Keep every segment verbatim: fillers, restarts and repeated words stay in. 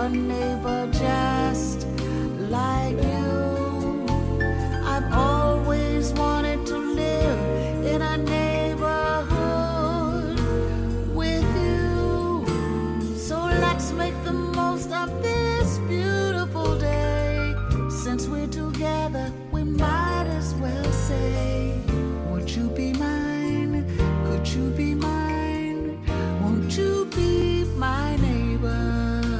neighbor just like you. I've always wanted to live in a neighborhood with you. So let's make the most of this beautiful day. Since we're together, we might as well say, would you be mine? Could you be mine? Won't you be my neighbor?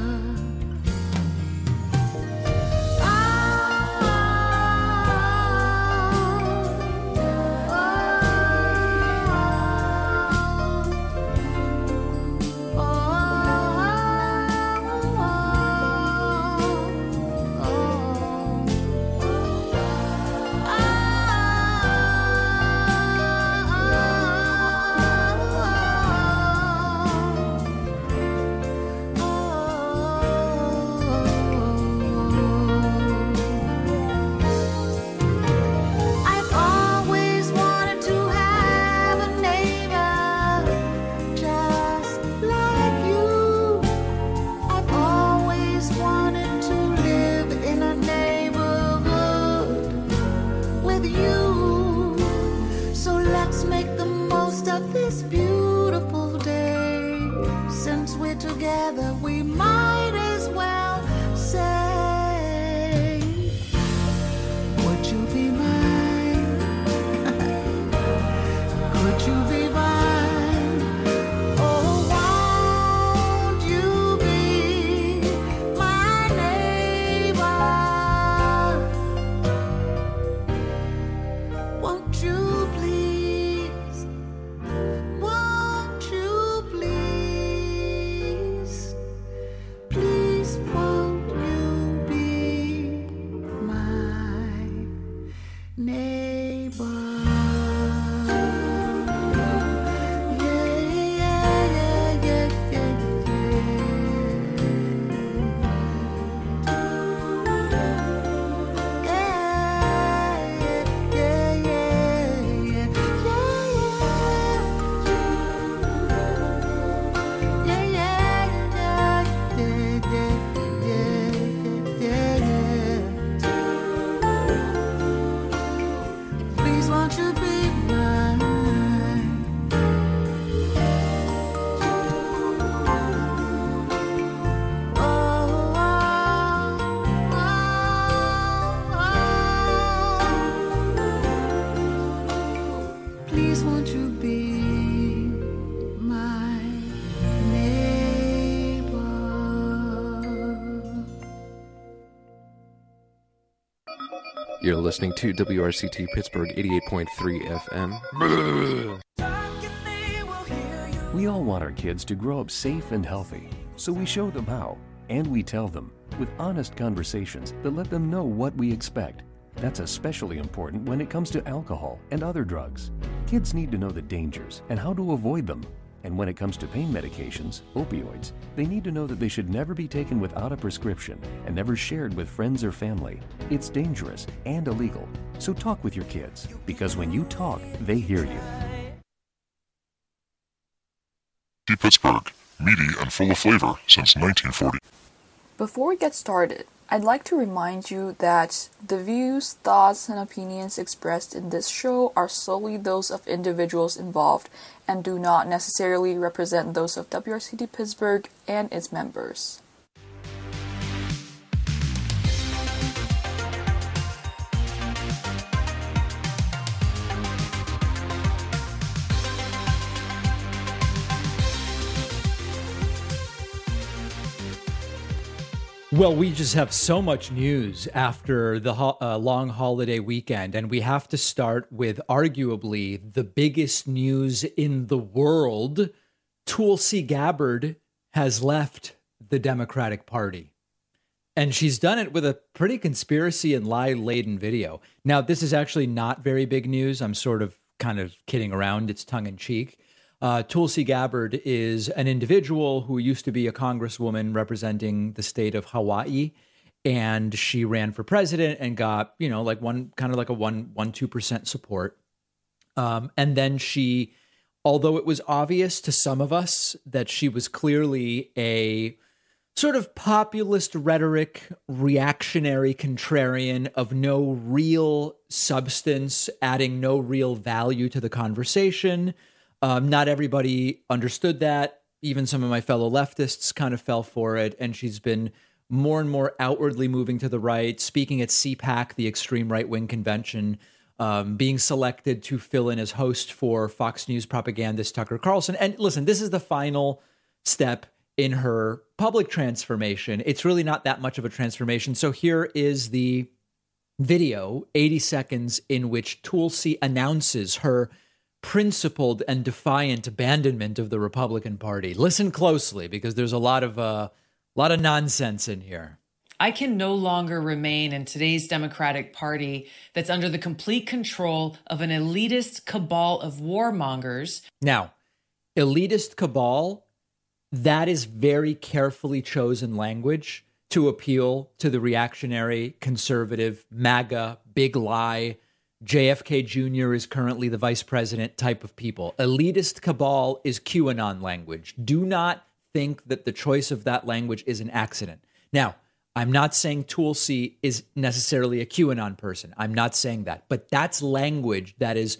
Together we might as well say, would you be mine? Could you be mine? Oh, won't you be my neighbor? Won't you please? Won't you please? Please won't you be my neighbor? Yeah, yeah, yeah, yeah, yeah, yeah, yeah, yeah, yeah, yeah. Please won't you be mine? Oh, oh, oh, oh. Please won't you be my neighbor? You're listening to W R C T Pittsburgh eighty-eight point three F M. We all want our kids to grow up safe and healthy, so we show them how, and we tell them with honest conversations that let them know what we expect. That's especially important when it comes to alcohol and other drugs. Kids need to know the dangers and how to avoid them. And when it comes to pain medications, opioids, they need to know that they should never be taken without a prescription and never shared with friends or family. It's dangerous and illegal. So talk with your kids, because when you talk, they hear you. Pittsburgh, meaty and full of flavor since nineteen forty. Before we get started, I'd like to remind you that the views, thoughts, and opinions expressed in this show are solely those of individuals involved and do not necessarily represent those of W R C T Pittsburgh and its members. Well, we just have so much news after the ho- uh, long holiday weekend, and we have to start with arguably the biggest news in the world. Tulsi Gabbard has left the Democratic Party, and she's done it with a pretty conspiracy and lie-laden video. Now, this is actually not very big news. I'm sort of kind of kidding around. It's tongue-in-cheek. Uh, Tulsi Gabbard is an individual who used to be a congresswoman representing the state of Hawaii, and she ran for president and got, you know, like one kind of like a one, one, two percent support. Um, and then she, although it was obvious to some of us that she was clearly a sort of populist rhetoric, reactionary contrarian of no real substance, adding no real value to the conversation. Um, not everybody understood that. Even some of my fellow leftists kind of fell for it. And she's been more and more outwardly moving to the right, speaking at C PAC, the extreme right-wing convention, um, being selected to fill in as host for Fox News propagandist Tucker Carlson. And listen, this is the final step in her public transformation. It's really not that much of a transformation. So here is the video, eighty seconds, in which Tulsi announces her principled and defiant abandonment of the Republican Party. Listen closely, because there's a lot of uh, lot of nonsense in here. I can no longer remain in today's Democratic Party that's under the complete control of an elitist cabal of warmongers. Now, elitist cabal, that is very carefully chosen language to appeal to the reactionary, conservative, MAGA, big lie, J F K Junior is currently the vice president type of people. Elitist cabal is QAnon language. Do not think that the choice of that language is an accident. Now, I'm not saying Tulsi is necessarily a QAnon person. I'm not saying that. But that's language that is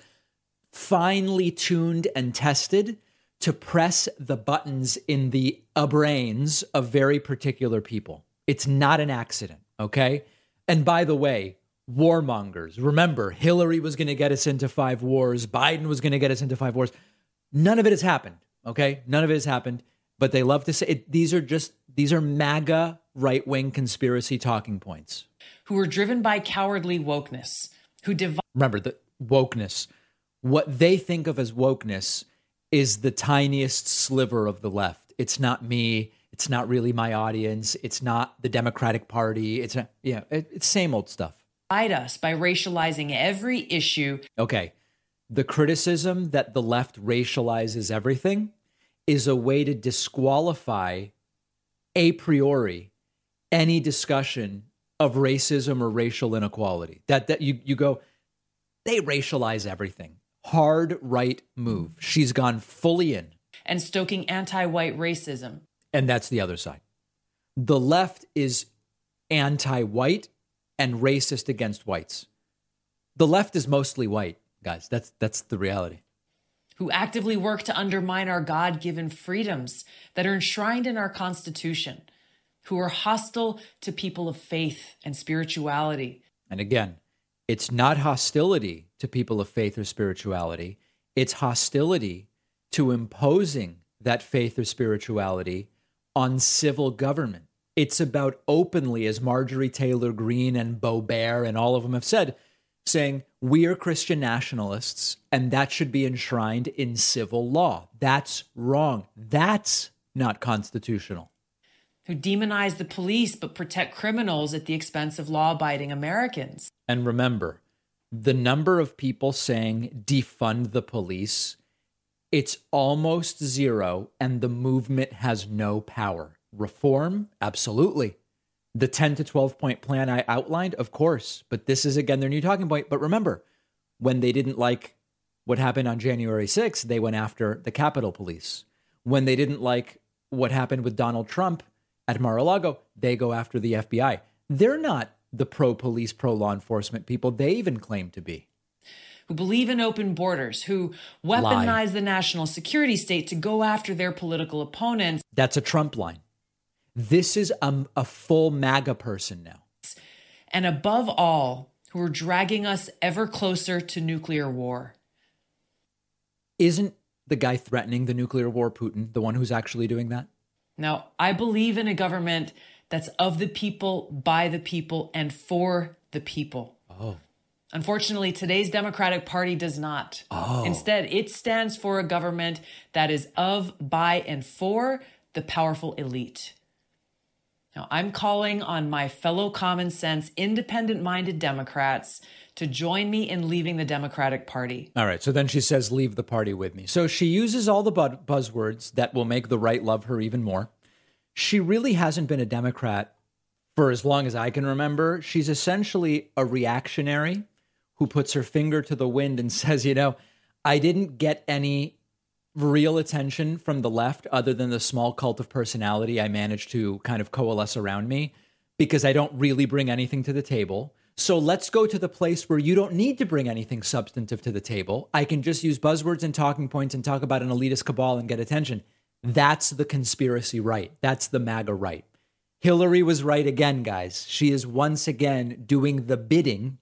finely tuned and tested to press the buttons in the uh, brains of very particular people. It's not an accident, okay? And by the way, warmongers. Remember, Hillary was going to get us into five wars. Biden was going to get us into five wars. None of it has happened, okay? None of it has happened. But they love to say it. These are just, these are MAGA right-wing conspiracy talking points. Who are driven by cowardly wokeness, who divide. Remember, the wokeness. What they think of as wokeness is the tiniest sliver of the left. It's not me. It's not really my audience. It's not the Democratic Party. It's not, yeah, it, it's same old stuff. Us by racializing every issue. Okay. The criticism that the left racializes everything is a way to disqualify a priori any discussion of racism or racial inequality. That that you you go, they racialize everything. Hard right move. She's gone fully in. And stoking anti-white racism. And that's the other side. The left is anti-white and racist against whites. The left is mostly white, guys. That's that's the reality. Who actively work to undermine our God-given freedoms that are enshrined in our Constitution, who are hostile to people of faith and spirituality. And again, it's not hostility to people of faith or spirituality. It's hostility to imposing that faith or spirituality on civil government. It's about openly, as Marjorie Taylor Greene and Boebert and all of them have said, saying we are Christian nationalists and that should be enshrined in civil law. That's wrong. That's not constitutional. Who demonize the police but protect criminals at the expense of law-abiding Americans. And remember, the number of people saying defund the police, it's almost zero, and the movement has no power. Reform? Absolutely. The ten to twelve point plan I outlined? Of course. But this is, again, their new talking point. But remember, when they didn't like what happened on January sixth, they went after the Capitol Police. When they didn't like what happened with Donald Trump at Mar-a-Lago, they go after the F B I. They're not the pro-police, pro-law enforcement people they even claim to be. Who believe in open borders, who weaponize Lie. the national security state to go after their political opponents. That's a Trump line. This is a, a full MAGA person now. And above all, who are dragging us ever closer to nuclear war. Isn't the guy threatening the nuclear war Putin the one who's actually doing that? Now, I believe in a government that's of the people, by the people, and for the people. Oh. Unfortunately, today's Democratic Party does not. Oh. Instead, it stands for a government that is of, by, and for the powerful elite. Now, I'm calling on my fellow common sense, independent-minded Democrats to join me in leaving the Democratic Party. All right. So then she says, leave the party with me. So she uses all the bu- buzzwords that will make the right love her even more. She really hasn't been a Democrat for as long as I can remember. She's essentially a reactionary who puts her finger to the wind and says, you know, I didn't get any real attention from the left other than the small cult of personality I managed to kind of coalesce around me, because I don't really bring anything to the table. So let's go to the place where you don't need to bring anything substantive to the table. I can just use buzzwords and talking points and talk about an elitist cabal and get attention. That's the conspiracy right. That's the MAGA right. Hillary was right again, guys. She is once again doing the bidding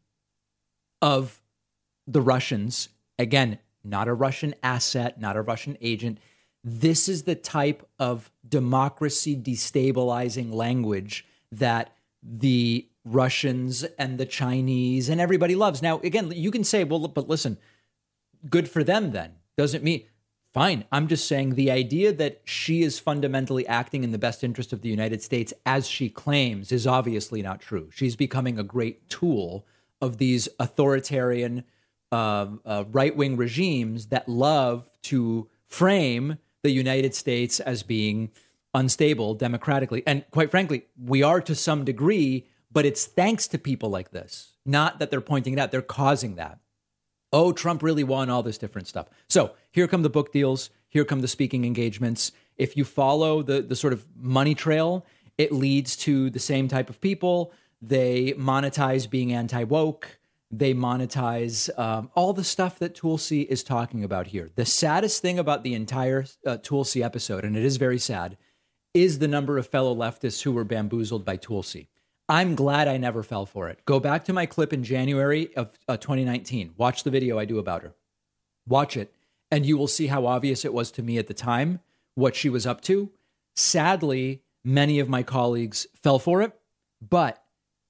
of the Russians. Again, not a Russian asset, not a Russian agent. This is the type of democracy destabilizing language that the Russians and the Chinese and everybody loves. Now, again, you can say, well, but listen, good for them then. Doesn't mean, fine. I'm just saying the idea that she is fundamentally acting in the best interest of the United States, as she claims, is obviously not true. She's becoming a great tool of these authoritarian uh, uh, right-wing regimes that love to frame the United States as being unstable democratically. And quite frankly, we are to some degree, but it's thanks to people like this, not that they're pointing it out. They're causing that. Oh, Trump really won, all this different stuff. So here come the book deals. Here come the speaking engagements. If you follow the, the sort of money trail, it leads to the same type of people. They monetize being anti-woke. They monetize um, all the stuff that Tulsi is talking about here. The saddest thing about the entire uh, Tulsi episode, and it is very sad, is the number of fellow leftists who were bamboozled by Tulsi. I'm glad I never fell for it. Go back to my clip in January of uh, twenty nineteen. Watch the video I do about her. Watch it, and you will see how obvious it was to me at the time what she was up to. Sadly, many of my colleagues fell for it, but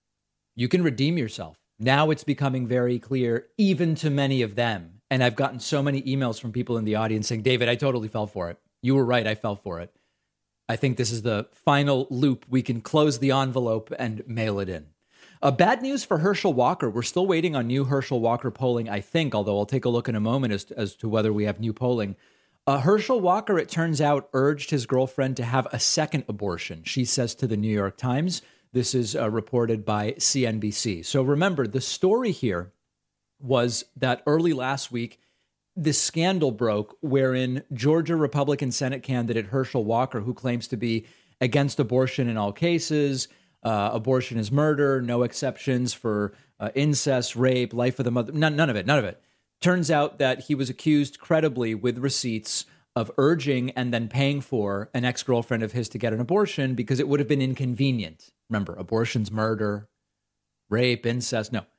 you can redeem yourself. Now it's becoming very clear, even to many of them. And I've gotten so many emails from people in the audience saying, David, I totally fell for it. You were right, I fell for it. I think this is the final loop. We can close the envelope and mail it in. Uh, bad news for Herschel Walker. We're still waiting on new Herschel Walker polling, I think, although I'll take a look in a moment as to, as to whether we have new polling. Uh, Herschel Walker, it turns out, urged his girlfriend to have a second abortion, she says to the New York Times. This is uh, reported by C N B C. So remember, the story here was that early last week, this scandal broke wherein Georgia Republican Senate candidate Herschel Walker, who claims to be against abortion in all cases, uh, abortion is murder, no exceptions for uh, incest, rape, life of the mother, none, none of it, none of it. Turns out that he was accused credibly with receipts of urging and then paying for an ex-girlfriend of his to get an abortion because it would have been inconvenient. Remember, abortion's murder, rape, incest, no.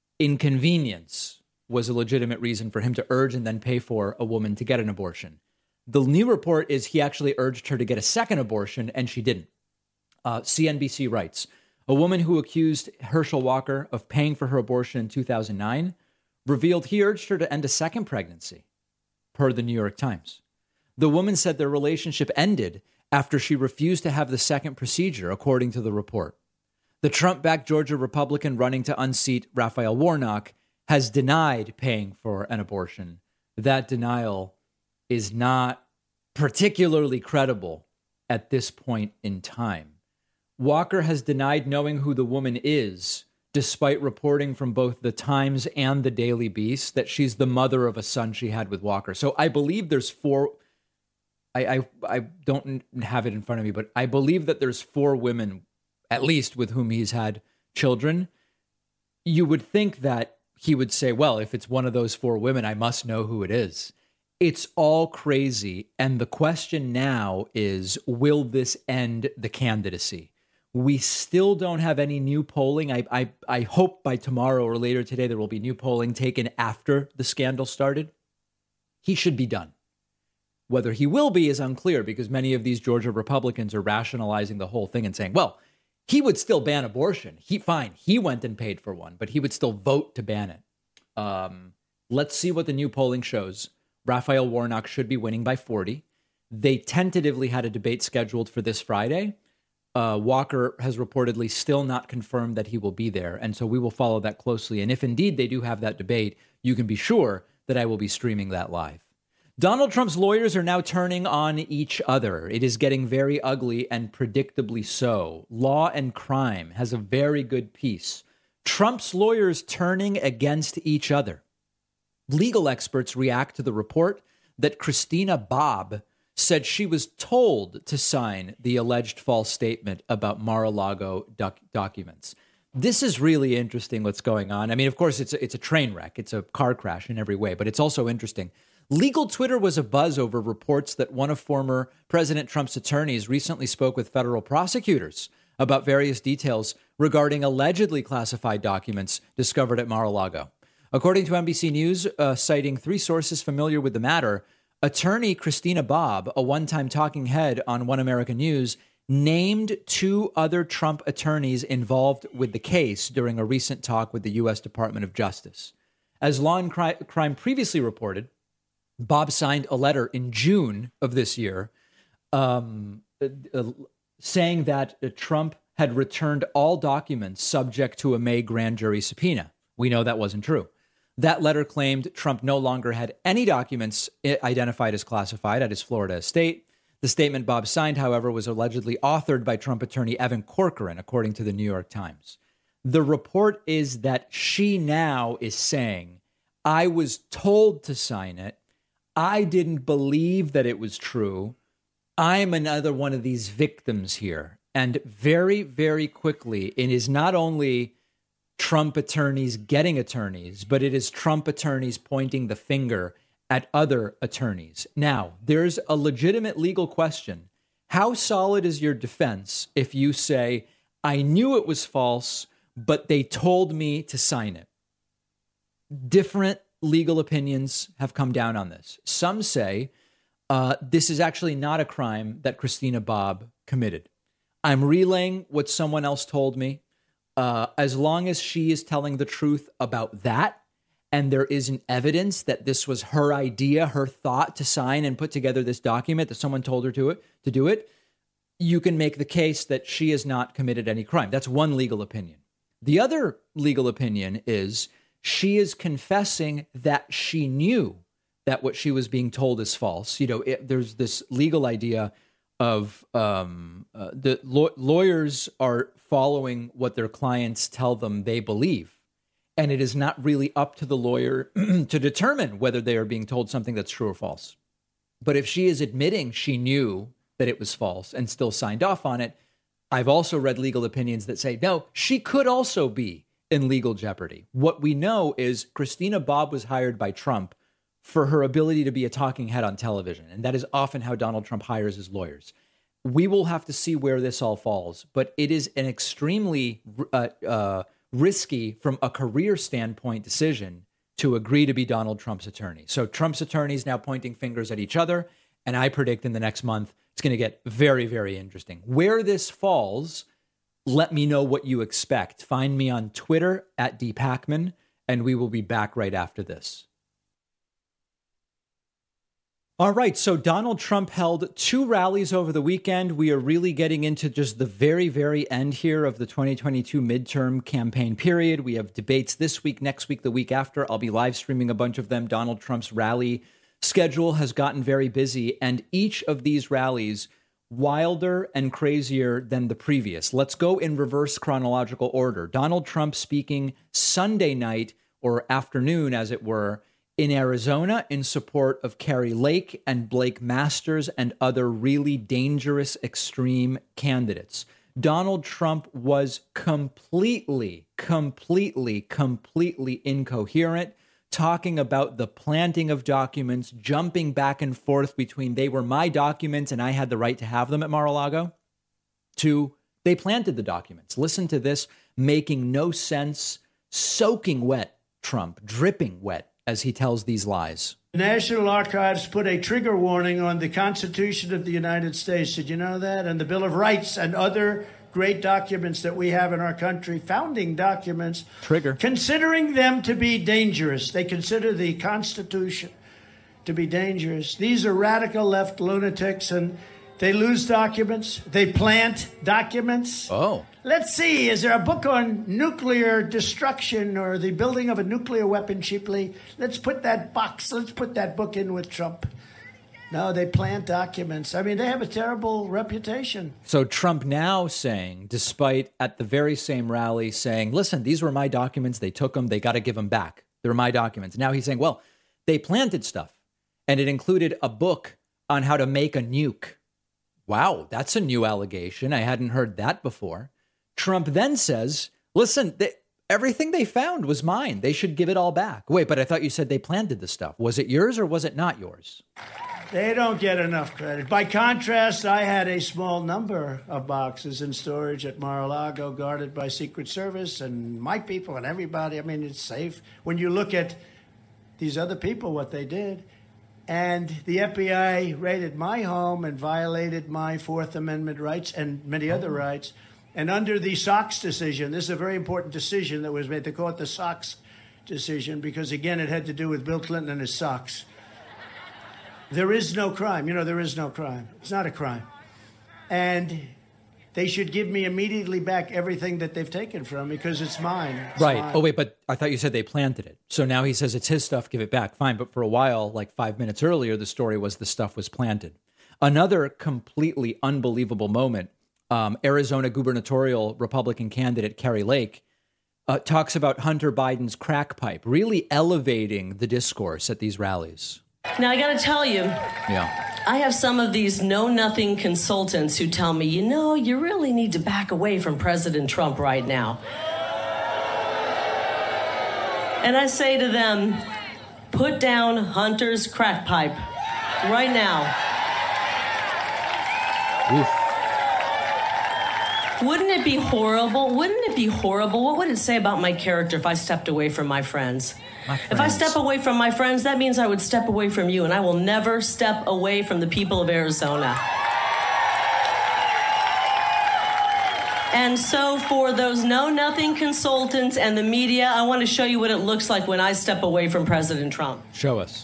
Inconvenience was a legitimate reason for him to urge and then pay for a woman to get an abortion. The new report is he actually urged her to get a second abortion, and she didn't. Uh, C N B C writes, a woman who accused Herschel Walker of paying for her abortion in two thousand nine revealed he urged her to end a second pregnancy, per the New York Times. The woman said their relationship ended after she refused to have the second procedure, according to the report. The Trump-backed Georgia Republican running to unseat Raphael Warnock has denied paying for an abortion. That denial is not particularly credible at this point in time. Walker has denied knowing who the woman is, despite reporting from both the Times and the Daily Beast that she's the mother of a son she had with Walker. So I believe there's four... I, I I don't have it in front of me, but I believe that there's four women, at least, with whom he's had children. You would think that he would say, well, if it's one of those four women, I must know who it is. It's all crazy. And the question now is, will this end the candidacy? We still don't have any new polling. I, I, I hope by tomorrow or later today there will be new polling taken after the scandal started. He should be done. Whether he will be is unclear because many of these Georgia Republicans are rationalizing the whole thing and saying, well, he would still ban abortion. He fine. He went and paid for one, but he would still vote to ban it. Um, let's see what the new polling shows. Raphael Warnock should be winning by forty. They tentatively had a debate scheduled for this Friday. Uh, Walker has reportedly still not confirmed that he will be there. And so we will follow that closely. And if indeed they do have that debate, you can be sure that I will be streaming that live. Donald Trump's lawyers are now turning on each other. It is getting very ugly and predictably so. Law and Crime has a very good piece. Trump's lawyers turning against each other. Legal experts react to the report that Christina Bobb said she was told to sign the alleged false statement about Mar-a-Lago doc- documents. This is really interesting what's going on. I mean, of course, it's a, it's a train wreck. It's a car crash in every way, but it's also interesting. Legal Twitter was abuzz over reports that one of former President Trump's attorneys recently spoke with federal prosecutors about various details regarding allegedly classified documents discovered at Mar-a-Lago. According to N B C News, uh, citing three sources familiar with the matter, attorney Christina Bobb, a one-time talking head on One American News, named two other Trump attorneys involved with the case during a recent talk with the U S Department of Justice. As Law and Crime previously reported, Bobb signed a letter in June of this year um, uh, saying that uh, Trump had returned all documents subject to a May grand jury subpoena. We know that wasn't true. That letter claimed Trump no longer had any documents identified as classified at his Florida estate. The statement Bobb signed, however, was allegedly authored by Trump attorney Evan Corcoran, according to the New York Times. The report is that she now is saying, I was told to sign it. I didn't believe that it was true. I'm another one of these victims here. And very, very quickly, it is not only Trump attorneys getting attorneys, but it is Trump attorneys pointing the finger at other attorneys. Now, there's a legitimate legal question. How solid is your defense if you say, I knew it was false, but they told me to sign it? Different legal opinions have come down on this. Some say uh, this is actually not a crime that Christina Bobb committed. I'm relaying what someone else told me. Uh, as long as she is telling the truth about that, and there isn't evidence that this was her idea, her thought to sign and put together this document, that someone told her to it to do it, you can make the case that she has not committed any crime. That's one legal opinion. The other legal opinion is she is confessing that she knew that what she was being told is false. You know, it, there's this legal idea of um, uh, the law- lawyers are following what their clients tell them they believe. And it is not really up to the lawyer to determine whether they are being told something that's true or false. But if she is admitting she knew that it was false and still signed off on it, I've also read legal opinions that say, no, she could also be in legal jeopardy. What we know is Christina Bobb was hired by Trump for her ability to be a talking head on television. And that is often how Donald Trump hires his lawyers. We will have to see where this all falls, but it is an extremely uh, uh, risky from a career standpoint decision to agree to be Donald Trump's attorney. So Trump's attorneys now pointing fingers at each other. And I predict in the next month, it's going to get very, very interesting. Where this falls, let me know what you expect. Find me on Twitter at D Pacman, and we will be back right after this. All right, so Donald Trump held two rallies over the weekend. We are really getting into just the very, very end here of the twenty twenty-two midterm campaign period. We have debates this week, next week, the week after. I'll be live streaming a bunch of them. Donald Trump's rally schedule has gotten very busy, and each of these rallies wilder and crazier than the previous. Let's go in reverse chronological order. Donald Trump speaking Sunday night, or afternoon, as it were, in Arizona in support of Kari Lake and Blake Masters and other really dangerous extreme candidates. Donald Trump was completely, completely, completely incoherent, talking about the planting of documents, jumping back and forth between they were my documents and I had the right to have them at Mar-a-Lago, to they planted the documents. Listen to this, making no sense, soaking wet Trump, dripping wet, as he tells these lies. The National Archives put a trigger warning on the Constitution of the United States. Did you know that? And the Bill of Rights and other great documents that we have in our country, founding documents. Trigger. Considering them to be dangerous. They consider the Constitution to be dangerous. These are radical left lunatics, and they lose documents. They plant documents. Oh. Let's see, is there a book on nuclear destruction or the building of a nuclear weapon cheaply? Let's put that box, let's put that book in with Trump. No, they plant documents. I mean, they have a terrible reputation. So Trump now saying, despite at the very same rally saying, listen, these were my documents. They took them. They got to give them back. They're my documents. Now he's saying, well, they planted stuff. and it included a book on how to make a nuke. Wow, that's a new allegation. I hadn't heard that before. Trump then says, listen, they, everything they found was mine. They should give it all back. Wait, but I thought you said they planted the stuff. Was it yours or was it not yours? They don't get enough credit. By contrast, I had a small number of boxes in storage at Mar-a-Lago, guarded by Secret Service and my people and everybody. I mean, it's safe. When you look at these other people, what they did, and the F B I raided my home and violated my Fourth Amendment rights and many other rights. And under the Sox decision, this is a very important decision that was made. They call it the Sox decision because, again, it had to do with Bill Clinton and his socks. There is no crime. You know, there is no crime. It's not a crime. And they should give me immediately back everything that they've taken from me because it's mine. It's right. mine. Oh, wait, but I thought you said they planted it. So now he says it's his stuff, give it back. Fine. But for a while, like five minutes earlier, the story was the stuff was planted. Another completely unbelievable moment. Um, Arizona gubernatorial Republican candidate Kari Lake uh, talks about Hunter Biden's crack pipe, really elevating the discourse at these rallies. Now, I got to tell you, yeah, I have some of these know-nothing consultants who tell me, you know, you really need to back away from President Trump right now. And I say to them, put down Hunter's crack pipe right now. Oof. Wouldn't it be horrible? Wouldn't it be horrible? What would it say about my character if I stepped away from my friends? My friends. If I step away from my friends, that means I would step away from you, and I will never step away from the people of Arizona. And so for those know-nothing consultants and the media, I want to show you what it looks like when I step away from President Trump. Show us.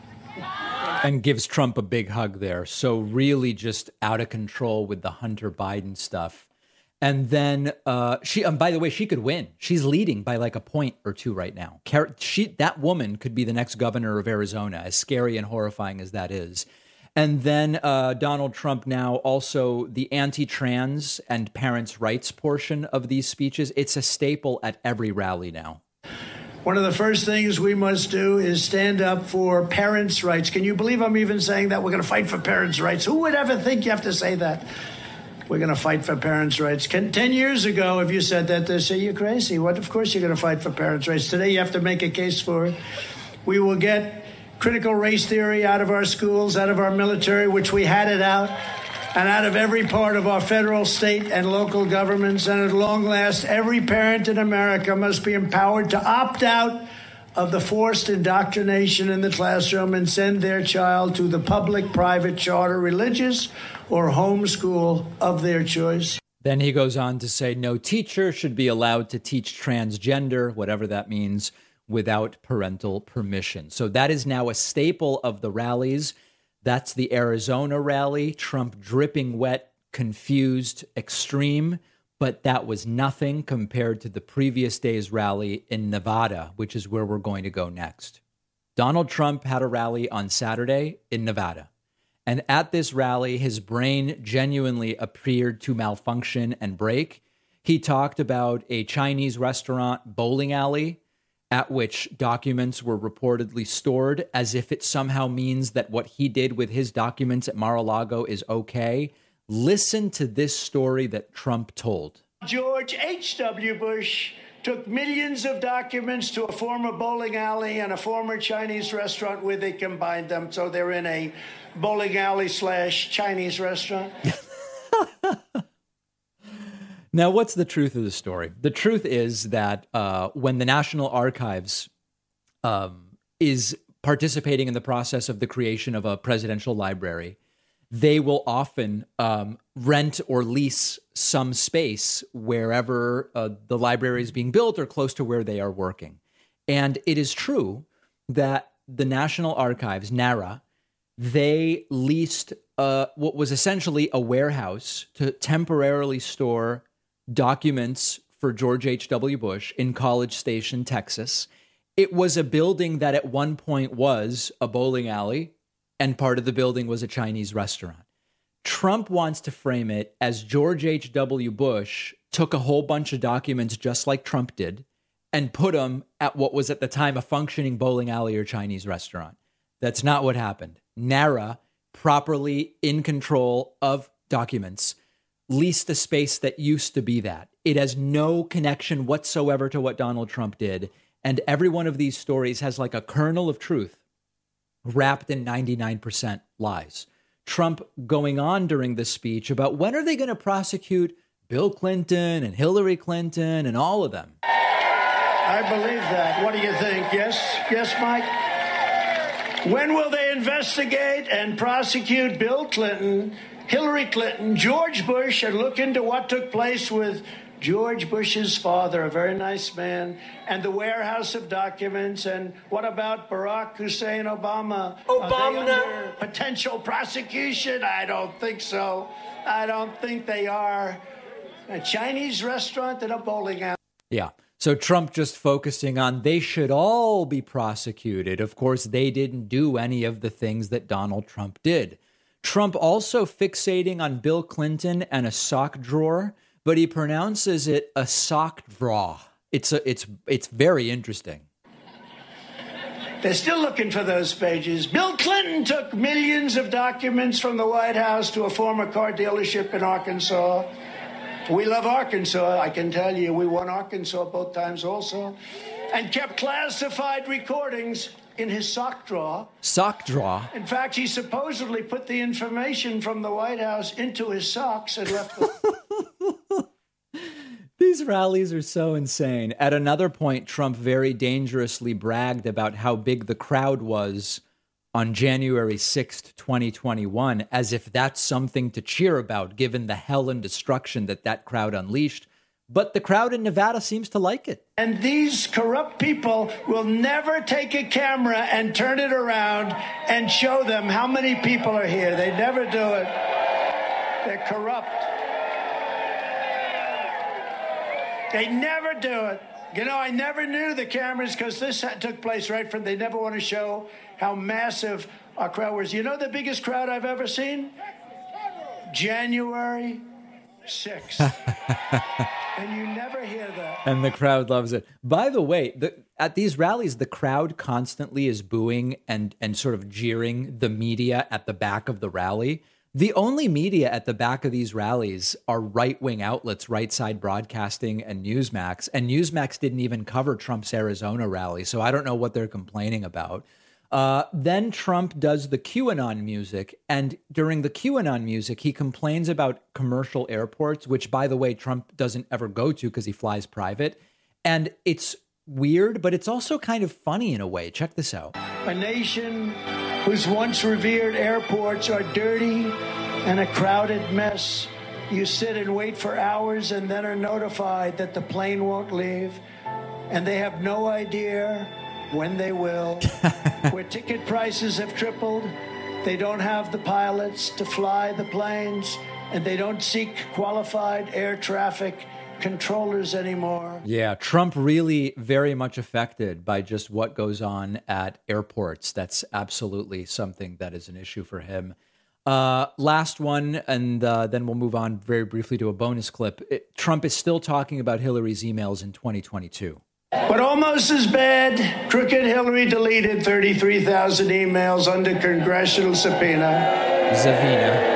And gives Trump a big hug there. So really just out of control with the Hunter Biden stuff. And then uh, she, um, by the way, she could win. She's leading by like a point or two right now. Car- she, that woman could be the next governor of Arizona, as scary and horrifying as that is. And then uh, Donald Trump now also the anti-trans and parents' rights portion of these speeches. It's a staple at every rally now. One of the first things we must do is stand up for parents' rights. Can you believe I'm even saying that? We're going to fight for parents' rights. Who would ever think you have to say that? We're going to fight for parents' rights. Can, Ten years ago, if you said that, they'd say, you're crazy. What? Of course you're going to fight for parents' rights. Today, you have to make a case for it. We will get critical race theory out of our schools, out of our military, which we had it out, and out of every part of our federal, state, and local governments. And at long last, every parent in America must be empowered to opt out of the forced indoctrination in the classroom and send their child to the public, private, charter, religious, or homeschool of their choice. Then he goes on to say no teacher should be allowed to teach transgender, whatever that means, without parental permission. So that is now a staple of the rallies. That's the Arizona rally, Trump dripping wet, confused, extreme. But that was nothing compared to the previous day's rally in Nevada, which is where we're going to go next. Donald Trump had a rally on Saturday in Nevada. And at this rally, his brain genuinely appeared to malfunction and break. He talked about a Chinese restaurant bowling alley at which documents were reportedly stored, as if it somehow means that what he did with his documents at Mar-a-Lago is okay. Listen to this story that Trump told. George H W. Bush took millions of documents to a former bowling alley and a former Chinese restaurant where they combined them. So they're in a bowling alley slash Chinese restaurant. Now, what's the truth of the story? The truth is that uh, when the National Archives um, is participating in the process of the creation of a presidential library, they will often um, rent or lease some space wherever uh, the library is being built or close to where they are working. And it is true that the National Archives, NARA, they leased uh, what was essentially a warehouse to temporarily store documents for George H W. Bush in College Station, Texas. It was a building that at one point was a bowling alley, and part of the building was a Chinese restaurant. Trump wants to frame it as George H W. Bush took a whole bunch of documents just like Trump did and put them at what was at the time a functioning bowling alley or Chinese restaurant. That's not what happened. NARA, properly in control of documents, leased a space that used to be that. It has no connection whatsoever to what Donald Trump did. And every one of these stories has like a kernel of truth wrapped in ninety-nine percent lies. Trump going on during this speech about when are they going to prosecute Bill Clinton and Hillary Clinton and all of them. I believe that. What do you think? Yes? Yes, Mike? When will they investigate and prosecute Bill Clinton, Hillary Clinton, George Bush, and look into what took place with George Bush's father, a very nice man, and the warehouse of documents? And what about Barack Hussein Obama? Obama. Are they under potential prosecution? I don't think so. I don't think they are. A Chinese restaurant and a bowling alley. Yeah. So Trump just focusing on they should all be prosecuted. Of course, they didn't do any of the things that Donald Trump did. Trump also fixating on Bill Clinton and a sock drawer, but he pronounces it a sock draw. It's a, it's it's very interesting. They're still looking for those pages. Bill Clinton took millions of documents from the White House to a former car dealership in Arkansas. We love Arkansas, I can tell you. We won Arkansas both times also. And kept classified recordings in his sock drawer. Sock drawer? In fact, he supposedly put the information from the White House into his socks and left them. These rallies are so insane. At another point, Trump very dangerously bragged about how big the crowd was on January sixth, twenty twenty-one, as if that's something to cheer about, given the hell and destruction that that crowd unleashed. But the crowd in Nevada seems to like it. And these corrupt people will never take a camera and turn it around and show them how many people are here. They never do it. They're corrupt. They never do it. You know, I never knew the cameras because this took place right from, they never want to show how massive our crowd was. You know the biggest crowd I've ever seen? January sixth. And you never hear that. And the crowd loves it. By the way, the, at these rallies, the crowd constantly is booing and, and sort of jeering the media at the back of the rally. The only media at the back of these rallies are right-wing outlets, Right Side Broadcasting and Newsmax. And Newsmax didn't even cover Trump's Arizona rally, so I don't know what they're complaining about. Uh, then Trump does the QAnon music, and during the QAnon music, he complains about commercial airports, which, by the way, Trump doesn't ever go to because he flies private. And it's weird, but it's also kind of funny in a way. Check this out. A nation whose once revered airports are dirty and a crowded mess. You sit and wait for hours and then are notified that the plane won't leave, and they have no idea when they will. Where ticket prices have tripled, they don't have the pilots to fly the planes, and they don't seek qualified air traffic controllers anymore. Yeah, Trump really very much affected by just what goes on at airports. That's absolutely something that is an issue for him. Uh, last one, and uh, then we'll move on very briefly to a bonus clip. It, Trump is still talking about Hillary's emails in twenty twenty-two. But almost as bad, crooked Hillary deleted thirty-three thousand emails under congressional subpoena. Zavina.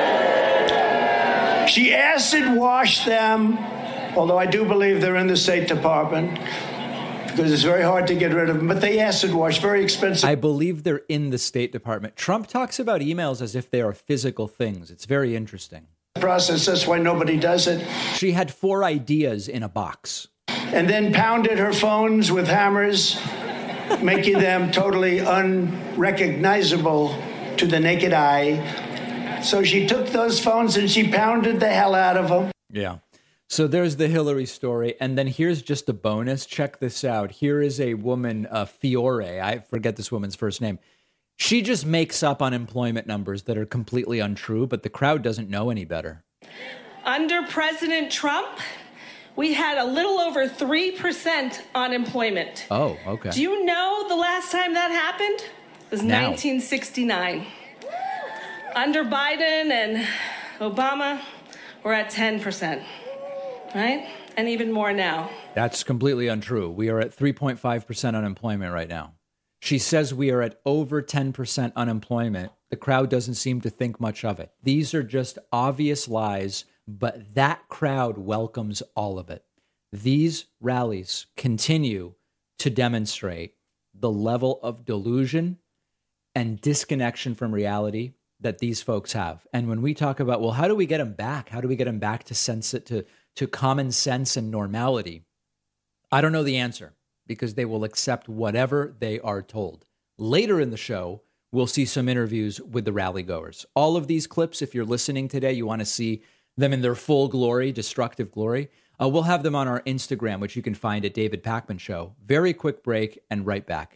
She acid washed them, although I do believe they're in the State Department, because it's very hard to get rid of them. But they acid wash, very expensive. I believe they're in the State Department. Trump talks about emails as if they are physical things. It's very interesting. Process, that's why nobody does it. She had four ideas in a box. And then pounded her phones with hammers, making them totally unrecognizable to the naked eye. So she took those phones and she pounded the hell out of them. Yeah. So there's the Hillary story. And then here's just a bonus. Check this out. Here is a woman, uh, Fiore. I forget this woman's first name. She just makes up unemployment numbers that are completely untrue, but the crowd doesn't know any better. Under President Trump, we had a little over three percent unemployment. Oh, okay. Do you know the last time that happened? It was now. nineteen sixty-nine. Under Biden and Obama, we're at ten percent, right? And even more now. That's completely untrue. We are at three point five percent unemployment right now. She says we are at over ten percent unemployment. The crowd doesn't seem to think much of it. These are just obvious lies, but that crowd welcomes all of it. These rallies continue to demonstrate the level of delusion and disconnection from reality that these folks have. And when we talk about, well, how do we get them back? How do we get them back to sense it, to, to common sense and normality? I don't know the answer, because they will accept whatever they are told. Later in the show, we'll see some interviews with the rally goers. All of these clips, if you're listening today, you want to see them in their full glory, destructive glory, uh, we'll have them on our Instagram, which you can find at David Pakman Show. Very quick break and right back.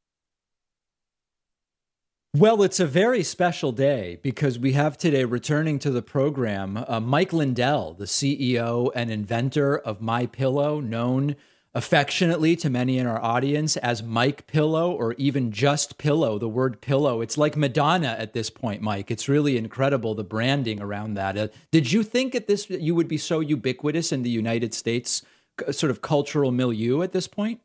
Well, it's a very special day because we have today returning to the program uh, Mike Lindell, the C E O and inventor of MyPillow, known affectionately to many in our audience as Mike Pillow, or even just Pillow. The word pillow, it's like Madonna at this point, Mike. It's really incredible, the branding around that. Uh, did you think at this you would be so ubiquitous in the United States sort of cultural milieu at this point?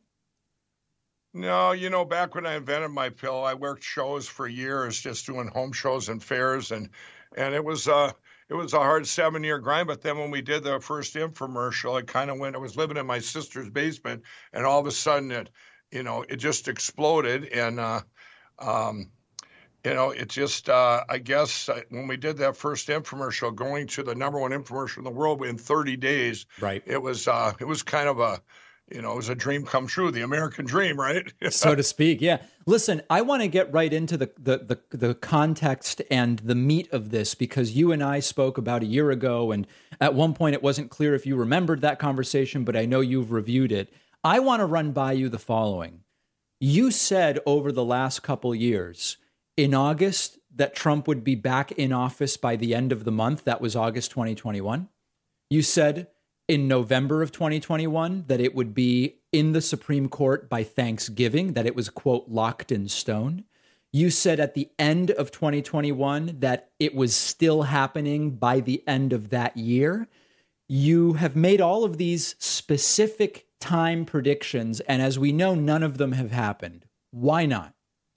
No, you know, back when I invented MyPillow, I worked shows for years, just doing home shows and fairs, and and it was uh it was a hard seven year grind. But then when we did the first infomercial, it kind of went. I was living in my sister's basement, and all of a sudden, it you know it just exploded, and uh, um, you know it just uh, I guess uh, when we did that first infomercial, going to the number one infomercial in the world in thirty days, right? It was uh, it was kind of a You know, it was a dream come true, the American dream, right? So to speak, yeah. Listen, I want to get right into the, the the the context and the meat of this, because you and I spoke about a year ago, and at one point it wasn't clear if you remembered that conversation, but I know you've reviewed it. I want to run by you the following. You said over the last couple years, in August, that Trump would be back in office by the end of the month. That was August twenty twenty-one. You said in November of twenty twenty-one that it would be in the Supreme Court by Thanksgiving, that it was, quote, locked in stone. You said at the end of twenty twenty-one that it was still happening by the end of that year. You have made all of these specific time predictions, and as we know, none of them have happened. Why not?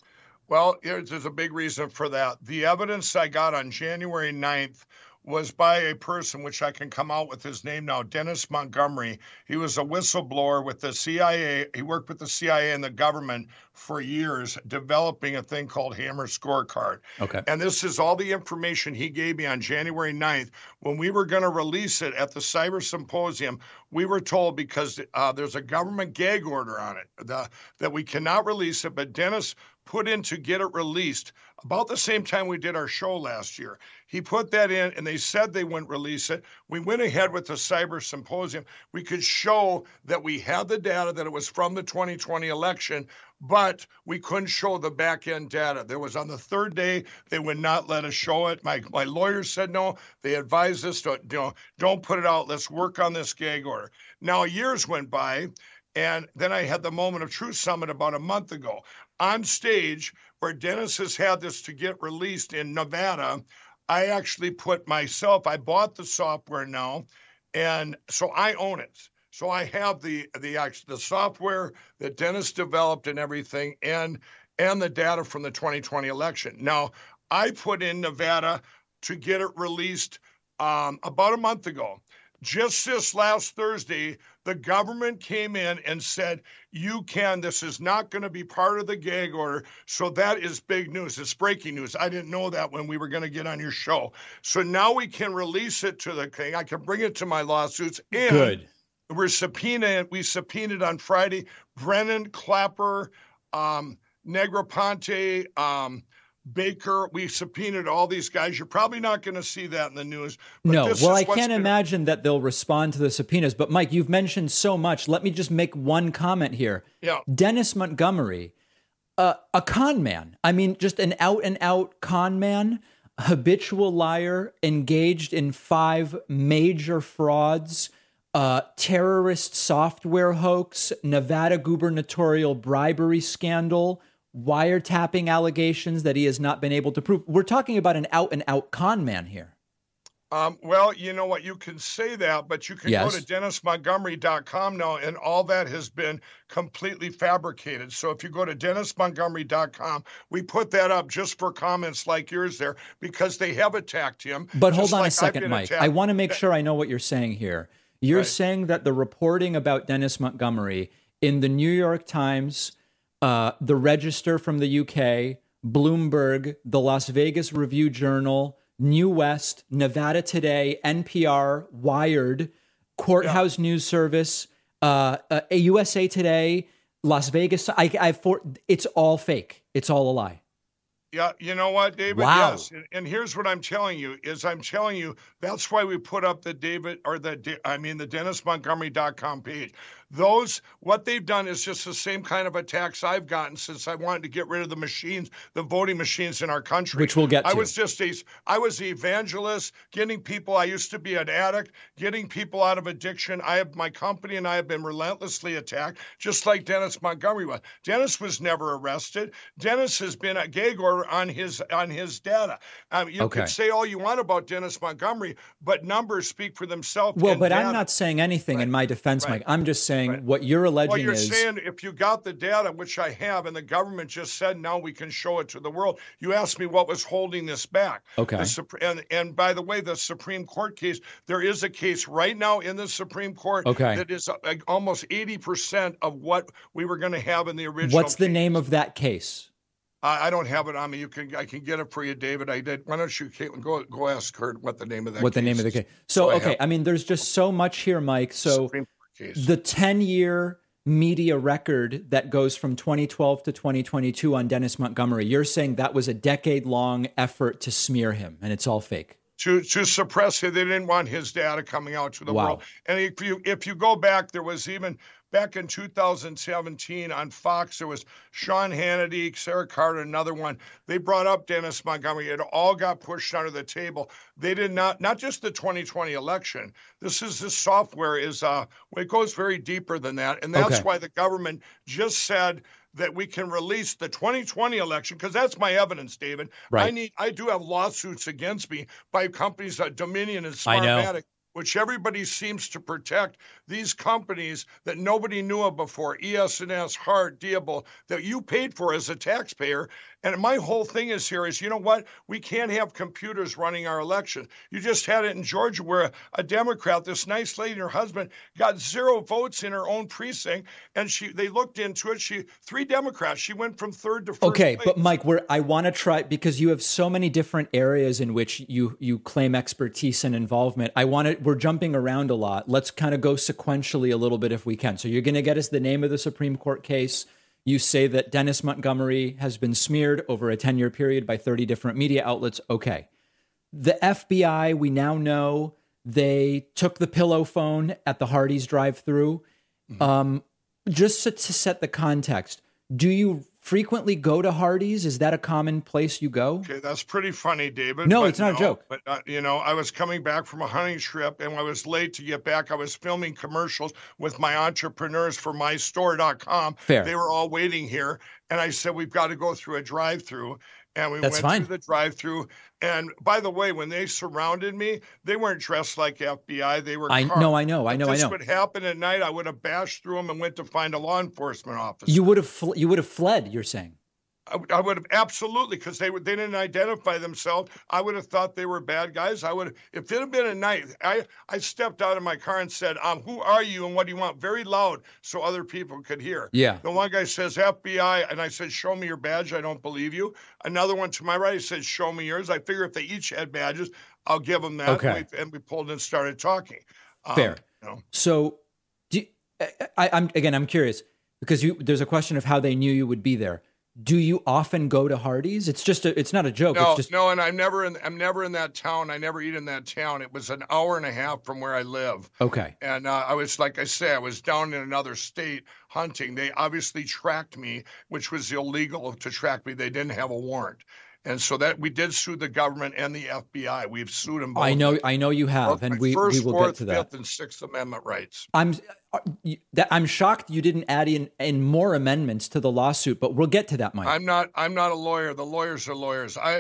Well, there's a big reason for that. The evidence I got on January ninth was by a person, which I can come out with his name now, Dennis Montgomery. He was a whistleblower with the C I A. He worked with the C I A and the government for years, developing a thing called Hammer Scorecard. Okay. And this is all the information he gave me on January ninth. When we were going to release it at the Cyber Symposium, we were told, because uh, there's a government gag order on it, the, that we cannot release it, but Dennis put in to get it released about the same time we did our show last year. He put that in, and they said they wouldn't release it. We went ahead with the Cyber Symposium. We could show that we had the data, that it was from the twenty twenty election, but we couldn't show the back-end data. There was on the third day, they would not let us show it. My my lawyers said no. They advised us, to, you know, don't put it out. Let's work on this gag order. Now, years went by, and then I had the Moment of Truth Summit about a month ago. On stage, where Dennis has had this to get released in Nevada, I actually put myself, I bought the software now, and so I own it. So I have the the the software that Dennis developed and everything, and and the data from the twenty twenty election. Now, I put in Nevada to get it released um, about a month ago. Just this last Thursday, the government came in and said, you can, this is not going to be part of the gag order. So that is big news. It's breaking news. I didn't know that when we were going to get on your show. So now we can release it to the king. I can bring it to my lawsuits. And Good. We're subpoenaed. We subpoenaed on Friday Brennan, Clapper, um, Negroponte, um, Baker. We subpoenaed all these guys. You're probably not going to see that in the news. But no, this well, is I what's can't gonna... imagine that they'll respond to the subpoenas. But Mike, you've mentioned so much. Let me just make one comment here. Yeah. Dennis Montgomery, uh, a con man. I mean, just an out and out con man, habitual liar, engaged in five major frauds, uh, terrorist software hoax, Nevada gubernatorial bribery scandal, wiretapping allegations that he has not been able to prove. We're talking about an out and out con man here. Um, well, you know what? You can say that, but you can Yes. go to dennis montgomery dot com now, and all that has been completely fabricated. So if you go to dennis montgomery dot com, we put that up just for comments like yours there because they have attacked him. But hold just on like a I've second, been Mike. attacked. I want to make sure I know what you're saying here. You're Right. saying that the reporting about Dennis Montgomery in the New York Times, uh, the Register from the U K, Bloomberg, the Las Vegas Review Journal, New West, Nevada Today, N P R, Wired, Courthouse News Service, uh, uh, U S A Today, Las Vegas. I, I for it's all fake. It's all a lie. Yeah, you know what, David? Wow. Yes, and, and here's what I'm telling you is I'm telling you that's why we put up the David or the I mean the dennis montgomery dot com page. Those what they've done is just the same kind of attacks I've gotten since I wanted to get rid of the machines, the voting machines in our country. Which we'll get I to. was just a I was the evangelist, getting people. I used to be an addict, getting people out of addiction. I have my company and I have been relentlessly attacked, just like Dennis Montgomery was. Dennis was never arrested. Dennis has been a gag order on his on his data. Um, you Okay. can say all you want about Dennis Montgomery, but numbers speak for themselves. Well, and but data. I'm not saying anything in my defense, Right. Mike. I'm just saying Right. what you're alleging Well, you're is saying if you got the data, which I have, and the government just said now we can show it to the world. You asked me what was holding this back. Okay. The Supre- and, and by the way, the Supreme Court case, there is a case right now in the Supreme Court Okay. that is uh, like almost eighty percent of what we were going to have in the original. what's the case. name of that case? I I don't have it on me. You can I can get it for you, David. I did. Why don't you, Caitlin, go go ask Kurt what the name of that What the case name of the is. case? So, I okay, have I mean, there's just so much here, Mike. So Supreme Court case. the ten-year media record that goes from twenty twelve to twenty twenty-two on Dennis Montgomery, you're saying that was a decade-long effort to smear him, and it's all fake. to to suppress it. They didn't want his data coming out to the Wow. world. And if you if you go back, there was even back in two thousand seventeen on Fox, there was Sean Hannity, Sarah Carter, another one. They brought up Dennis Montgomery. It all got pushed under the table. They did not, not just the twenty twenty election. This is this software is uh it goes very deeper than that. And that's Okay. why the government just said that we can release the twenty twenty election, because that's my evidence, David. Right. I need I do have lawsuits against me by companies like Dominion and I know. Smartmatic, which everybody seems to protect. These companies that nobody knew of before, E S N S, Hart, Diable, that you paid for as a taxpayer. And my whole thing is here is, you know what? We can't have computers running our election. You just had it in Georgia where a Democrat, this nice lady and her husband, got zero votes in her own precinct. And she they looked into it. She three Democrats. She went from third to first Okay, place. but Mike, we're, I want to try, because you have so many different areas in which you you claim expertise and involvement. I want to, we're jumping around a lot. Let's kind of go sequentially a little bit if we can. So you're going to get us the name of the Supreme Court case. You say that Dennis Montgomery has been smeared over a ten-year period by thirty different media outlets. Okay. The F B I, we now know they took the pillow phone at the Hardee's drive-thru. Mm-hmm. Um, just to, to set the context, do you frequently go to Hardee's? Is that a common place you go? Okay, that's pretty funny, David. No, but it's not a joke. But, uh, you know, I was coming back from a hunting trip and I was late to get back. I was filming commercials with my entrepreneurs for my store dot com. Fair. They were all waiting here. And I said, we've got to go through a drive-through. And we That's went fine. through the drive-through. And by the way, when they surrounded me, they weren't dressed like F B I. They were I cars. no, I know, I know, If I this know. would happen at night, I would have bashed through them and went to find a law enforcement officer. You would have fl- you would have fled. You're saying. I, I would have absolutely, because they would they didn't identify themselves. I would have thought they were bad guys. I would, if it had been a night, I I stepped out of my car and said, "Um, who are you and what do you want?" Very loud, so other people could hear. Yeah. The one guy says F B I, and I said, "Show me your badge." I don't believe you. Another one to my right, he says, "Show me yours." I figure if they each had badges, I'll give them that. Okay. And we, and we pulled and started talking. Um, Fair. You know. So, do you- I, I'm again. I'm curious because you. There's a question of how they knew you would be there. Do you often go to Hardee's? It's just a, it's not a joke. No, it's just no, and I'm never in. I'm never in that town. I never eat in that town. It was an hour and a half from where I live. okay. And uh, I was, like I say, I was down in another state hunting. They obviously tracked me, which was illegal to track me. They didn't have a warrant. And so that we did sue the government and the F B I. We've sued them both. I know, I know you have, Both and my we, first, we will fourth, get to that. Fifth, and Sixth Amendment rights. I'm uh, you- that I'm shocked you didn't add in, in more amendments to the lawsuit, but we'll get to that, Mike. I'm not. I'm not a lawyer. The lawyers are lawyers. I.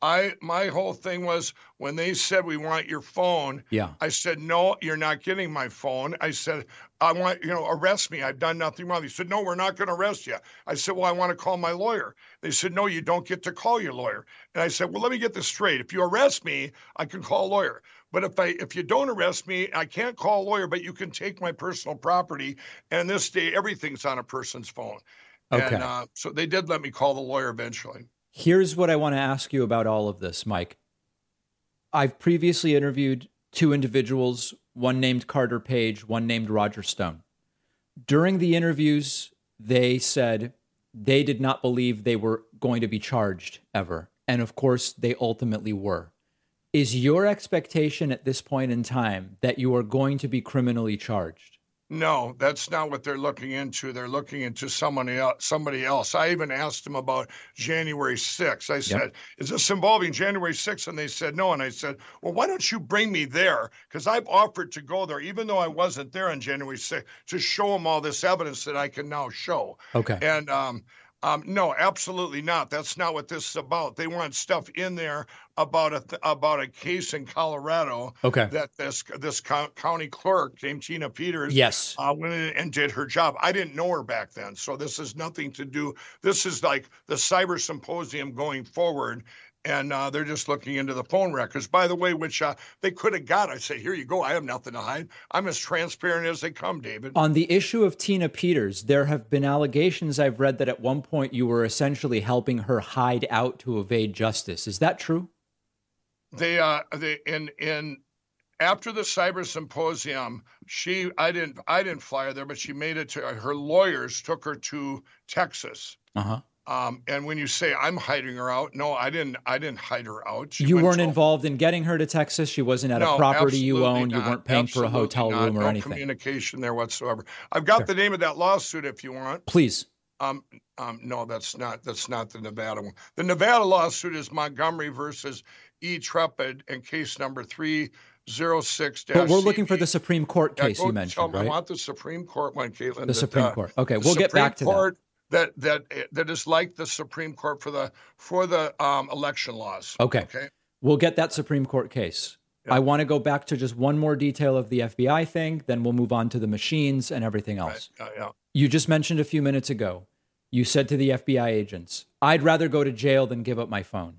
I my whole thing was when they said we want your phone. Yeah. I said, no, you're not getting my phone. I said, I want, you know, arrest me. I've done nothing wrong. They said, no, we're not going to arrest you. I said, well, I want to call my lawyer. They said, no, you don't get to call your lawyer. And I said, well, let me get this straight. If you arrest me, I can call a lawyer. But if I if you don't arrest me, I can't call a lawyer, but you can take my personal property. And this day, everything's on a person's phone. Okay. And uh, so they did let me call the lawyer eventually. Here's what I want to ask you about all of this, Mike. I've previously interviewed two individuals, one named Carter Page, one named Roger Stone. During the interviews, they said they did not believe they were going to be charged ever. And of course, they ultimately were. Is your expectation at this point in time that you are going to be criminally charged? No, that's not what they're looking into. They're looking into somebody else. Somebody else. I even asked them about January sixth. I said, yep. Is this involving January sixth? And they said no. And I said, well, why don't you bring me there? Because I've offered to go there, even though I wasn't there on January sixth, to show them all this evidence that I can now show. Okay. And um, um, no, absolutely not. That's not what this is about. They want stuff in there about a about a case in Colorado. Okay. That this this county clerk named Tina Peters. Yes. Uh, went in and did her job. I didn't know her back then, so this is nothing to do. This is like the cyber symposium going forward. And uh, they're just looking into the phone records, by the way, which uh, they could have got. I say, here you go. I have nothing to hide. I'm as transparent as they come, David. On the issue of Tina Peters, there have been allegations I've read that at one point you were essentially helping her hide out to evade justice. Is that true? They, uh, they, in, in, after the cyber symposium, she, I didn't, I didn't fly her there, but she made it to, her lawyers took her to Texas. Uh-huh. Um, and when you say I'm hiding her out, no, I didn't. I didn't hide her out. She you went weren't to, involved in getting her to Texas. She wasn't at no, a property you owned. Not. You weren't paying absolutely for a hotel not. room or no anything. No communication there whatsoever. I've got sure. the name of that lawsuit if you want. Please. Um, um, no, that's not. That's not the Nevada one. The Nevada lawsuit is Montgomery versus E. Trepid, and case number three zero six. But we're looking for the Supreme Court case yeah, you mentioned, right? I want the Supreme Court one, Caitlin. The that, Supreme uh, Court. Okay, we'll get back to Court, that. That that that is like the Supreme Court for the for the um, election laws. Okay. Okay. We'll get that Supreme Court case. Yeah. I want to go back to just one more detail of the F B I thing, then we'll move on to the machines and everything else. Right. Uh, yeah. You just mentioned a few minutes ago, you said to the F B I agents, I'd rather go to jail than give up my phone.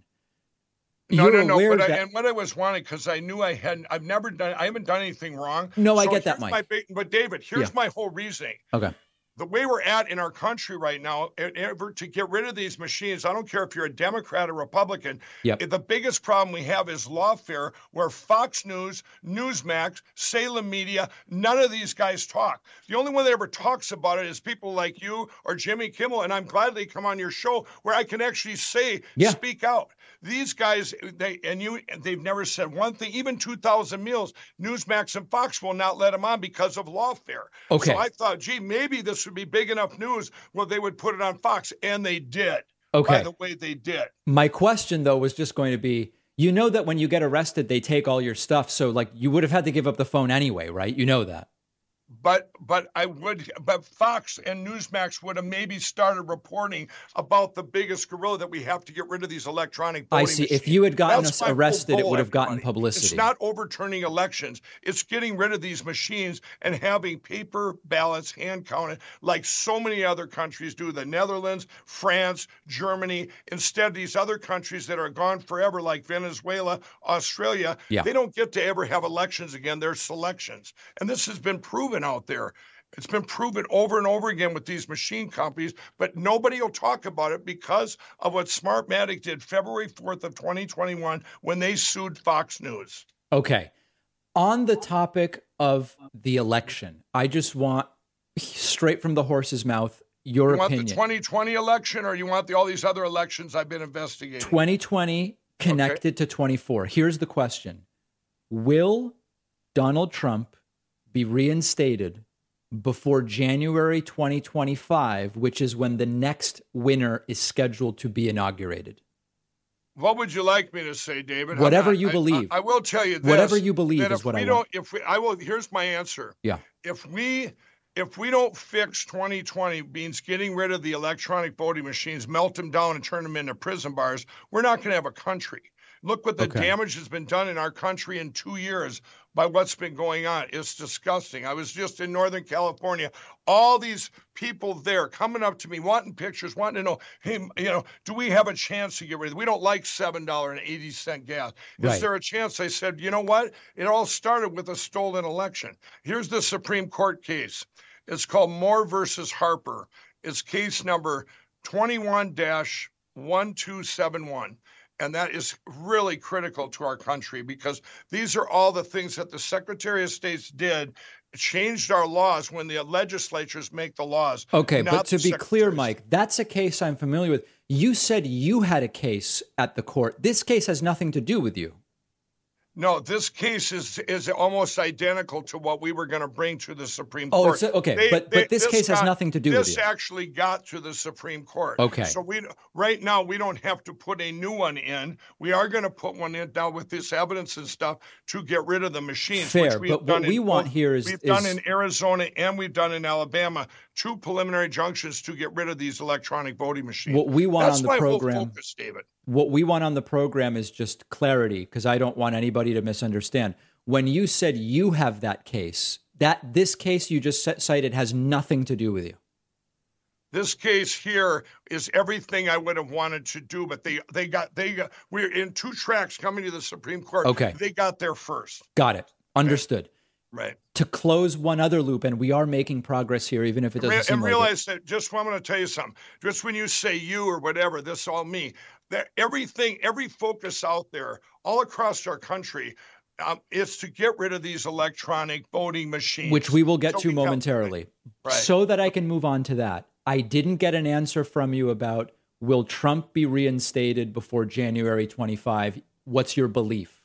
No, You're no, no. But that- I, and what I was wanting, because I knew I hadn't, I've never done, I haven't done anything wrong. No, I So get that, here's Mike. my big- but David, here's Yeah. my whole reasoning. Okay. The way we're at in our country right now, ever to get rid of these machines, I don't care if you're a Democrat or Republican. Yep. The biggest problem we have is lawfare, where Fox News, Newsmax, Salem Media, none of these guys talk. The only one that ever talks about it is people like you or Jimmy Kimmel, and I'm glad they come on your show where I can actually say, Yeah. speak out. These guys, they and you, they've never said one thing. Even two thousand Meals, Newsmax and Fox will not let them on because of lawfare. Okay. So I thought, gee, maybe this would be big enough news where they would put it on Fox, and they did. Okay. By the way, they did. My question, though, was just going to be, you know that when you get arrested, they take all your stuff. So, like, you would have had to give up the phone anyway, right? You know that. But but I would but Fox and Newsmax would have maybe started reporting about the biggest gorilla that we have to get rid of these electronic voting I see. machines. If you had gotten That's us my whole arrested, it goal, would have gotten everybody. publicity. It's not overturning elections. It's getting rid of these machines and having paper ballots hand counted like so many other countries do. The Netherlands, France, Germany. Instead, these other countries that are gone forever, like Venezuela, Australia, Yeah. they don't get to ever have elections again. They're selections. And this has been proven out there. It's been proven over and over again with these machine companies, but nobody will talk about it because of what Smartmatic did February fourth of twenty twenty-one when they sued Fox News. Okay. On the topic of the election, I just want straight from the horse's mouth your you opinion. want the twenty twenty election, or you want the, all these other elections I've been investigating? twenty twenty connected okay. to twenty-four. Here's the question. Will Donald Trump be reinstated before January twenty twenty-five, which is when the next winner is scheduled to be inaugurated? What would you like me to say, David? Whatever not, you I, believe. I, I will tell you this. Whatever you believe that is if what we I don't, want. If we, I will. Here's my answer. Yeah. If we if we don't fix twenty twenty, means getting rid of the electronic voting machines, melt them down, and turn them into prison bars, we're not going to have a country. Look what the Okay. damage has been done in our country in two years by what's been going on. It's disgusting. I was just in Northern California. All these people there coming up to me, wanting pictures, wanting to know, hey, you know, do we have a chance to get rid of it? We don't like seven dollars and eighty cents gas. Is Right. there a chance? I said, you know what? It all started with a stolen election. Here's the Supreme Court case. It's called Moore versus Harper. It's case number twenty-one dash one two seven one. And that is really critical to our country because these are all the things that the Secretary of State did, changed our laws when the legislatures make the laws. Okay, not but to the be Secretary clear, of Mike, that's a case I'm familiar with. You said you had a case at the court. This case has nothing to do with you. No, this case is is almost identical to what we were going to bring to the Supreme Oh, Court. it's a- okay, but- but this case has got- nothing to do with This you. actually got to the Supreme Court. Okay. So we right now we don't have to put a new one in. We are going to put one in now with this evidence and stuff to get rid of the machines. Fair, which we've but what done in we want both- here is- we've done is- in Arizona and we've done in Alabama two preliminary junctions to get rid of these electronic voting machines. What we want That's on the my whole program- focus, David. What we want on the program is just clarity, because I don't want anybody to misunderstand. When you said you have that case, that this case you just cited has nothing to do with you. This case here is everything I would have wanted to do, but they they got they got we're in two tracks coming to the Supreme Court. Okay. They got there first. Got it. Understood. Right. To close one other loop, and we are making progress here, even if it doesn't Re- seem and like it. realize that just I'm going to tell you something. Just when you say you or whatever, this all me. That everything, every focus out there, all across our country, um, is to get rid of these electronic voting machines, Which we will get So to we got- momentarily. Right. So that I can move on to that. I didn't get an answer from you about, will Trump be reinstated before January twenty-fifth? What's your belief?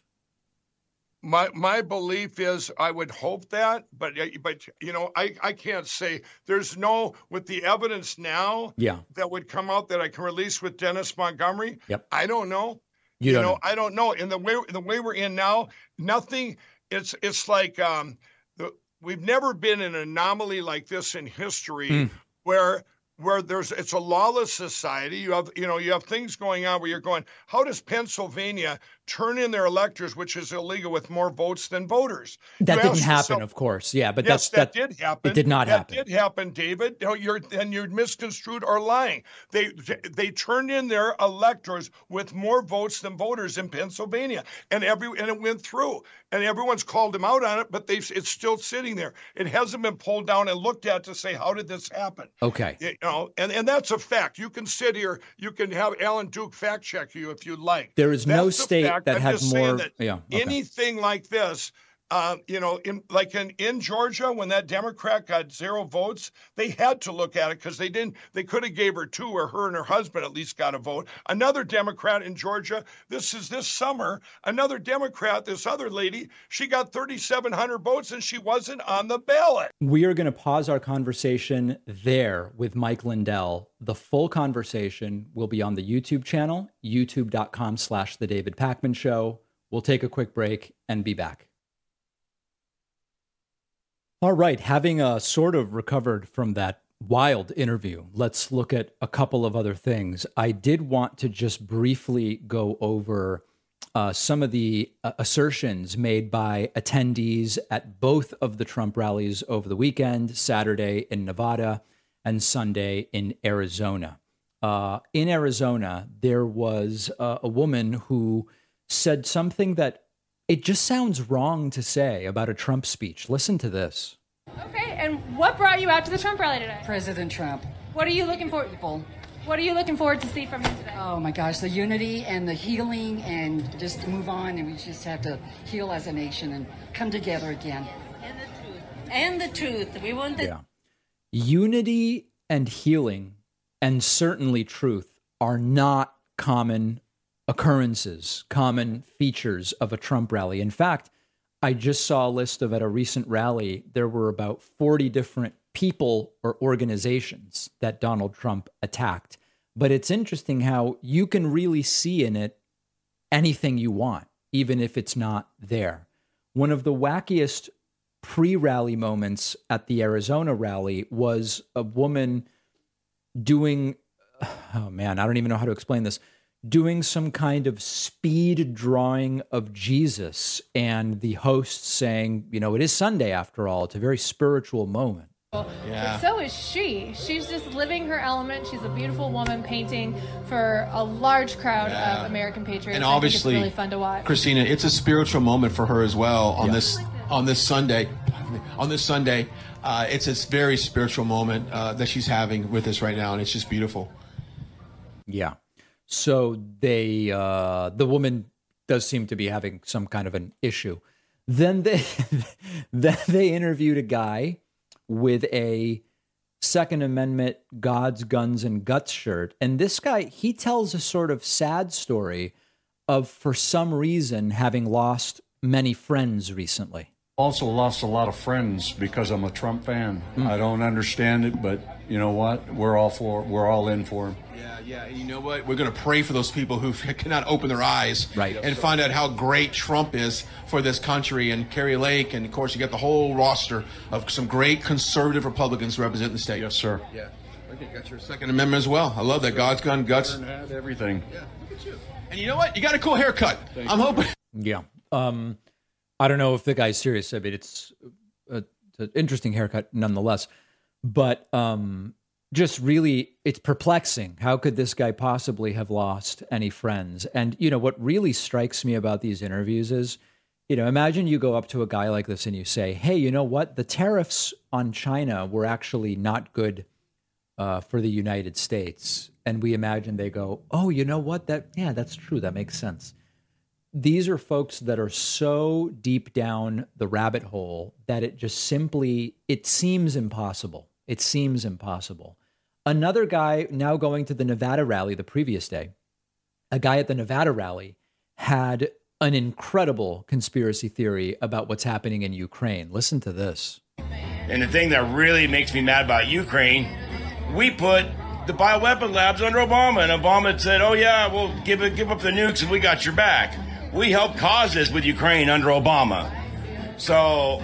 My my belief is I would hope that, but but you know I, I can't say there's no with the evidence now Yeah. that would come out that I can release with Dennis Montgomery. Yep. I don't know. You don't know, know. I don't know. In the way the way we're in now, nothing. It's it's like um, the, we've never been in an anomaly like this in history Mm. where. Where there's it's a lawless society. You have you know you have things going on where you're going, how does Pennsylvania turn in their electors, which is illegal, with more votes than voters? That You didn't ask happen, yourself- of course. Yeah, but yes, that's that, did happen. It did not that happen. did happen, David. No, you're and you're misconstrued or lying. They they turned in their electors with more votes than voters in Pennsylvania, and every and it went through, and everyone's called them out on it, but they it's still sitting there. It hasn't been pulled down and looked at to say how did this happen. Okay. You know, and, and that's a fact. You can sit here, you can have Alan Duke fact check you if you'd like. There is no That's a state fact. that I'm had just saying more- that yeah, okay. anything like this, uh, you know, in like in, in Georgia, when that Democrat got zero votes, they had to look at it because they didn't, they could have gave her two, or her and her husband at least got a vote. Another Democrat in Georgia, this is this summer, another Democrat, this other lady, she got thirty-seven hundred votes and she wasn't on the ballot. We are going to pause our conversation there with Mike Lindell. The full conversation will be on the YouTube channel, youtube.com slash The David Pakman Show. We'll take a quick break and be back. All right, having uh, sort of recovered from that wild interview, let's look at a couple of other things. I did want to just briefly go over uh, some of the uh, assertions made by attendees at both of the Trump rallies over the weekend, Saturday in Nevada and Sunday in Arizona. Uh, in Arizona, there was uh, a woman who said something that it just sounds wrong to say about a Trump speech. Listen to this. Okay, and what brought you out to the Trump rally today? President Trump. What are you looking for? People. What are you looking forward to see from him today? Oh my gosh, the unity and the healing, and just move on, and we just have to heal as a nation and come together again. And the truth. And the truth. We want the Yeah. Unity and healing, and certainly truth, are not common occurrences, common features of a Trump rally. In fact, I just saw a list of at a recent rally, there were about forty different people or organizations that Donald Trump attacked. But it's interesting how you can really see in it anything you want, even if it's not there. One of the wackiest pre-rally moments at the Arizona rally was a woman doing, oh man, I don't even know how to explain this, doing some kind of speed drawing of Jesus, and the host saying, you know, it is Sunday after all. It's a very spiritual moment. Yeah. But so is she. She's just living her element. She's a beautiful woman painting for a large crowd Yeah. of American patriots. And I think obviously, it's really fun to watch. Christina, it's a spiritual moment for her as well on Yeah. this on this Sunday. On this Sunday, uh, it's a very spiritual moment uh, that she's having with us right now, and it's just beautiful. Yeah. So they, uh, the woman does seem to be having some kind of an issue. Then they, then they interviewed a guy with a Second Amendment God's Guns and Guts shirt. And this guy, he tells a sort of sad story of, for some reason, having lost many friends recently. Also lost a lot of friends because I'm a Trump fan. Mm. I don't understand it, but you know what? We're all for, we're all in for him. Yeah, yeah. And you know what? We're going to pray for those people who cannot open their eyes right. and find out how great Trump is for this country. And Carrie Lake, and of course, you got the whole roster of some great conservative Republicans representing the state. Yes, sir. Yeah. Okay, got your Second Amendment as well. I love that. God's gun, guts. Had everything. Yeah, look at you. And you know what? You got a cool haircut. Thank I'm you. hoping. Yeah. Um, I don't know if the guy's serious. I mean, it's, a, it's an interesting haircut nonetheless. But um, just really, it's perplexing. How could this guy possibly have lost any friends? And, you know, what really strikes me about these interviews is, you know, imagine you go up to a guy like this and you say, hey, you know what? The tariffs on China were actually not good uh, for the United States. And we imagine they go, oh, you know what? That, yeah, that's true. That makes sense. These are folks that are so deep down the rabbit hole that it just simply, it seems impossible. It seems impossible. Another guy now going to the Nevada rally the previous day, a guy at the Nevada rally had an incredible conspiracy theory about what's happening in Ukraine. Listen to this. And the thing that really makes me mad about Ukraine, we put the bioweapon labs under Obama, and Obama said, oh yeah, we'll give it, give up the nukes and we got your back. We helped cause this with Ukraine under Obama. So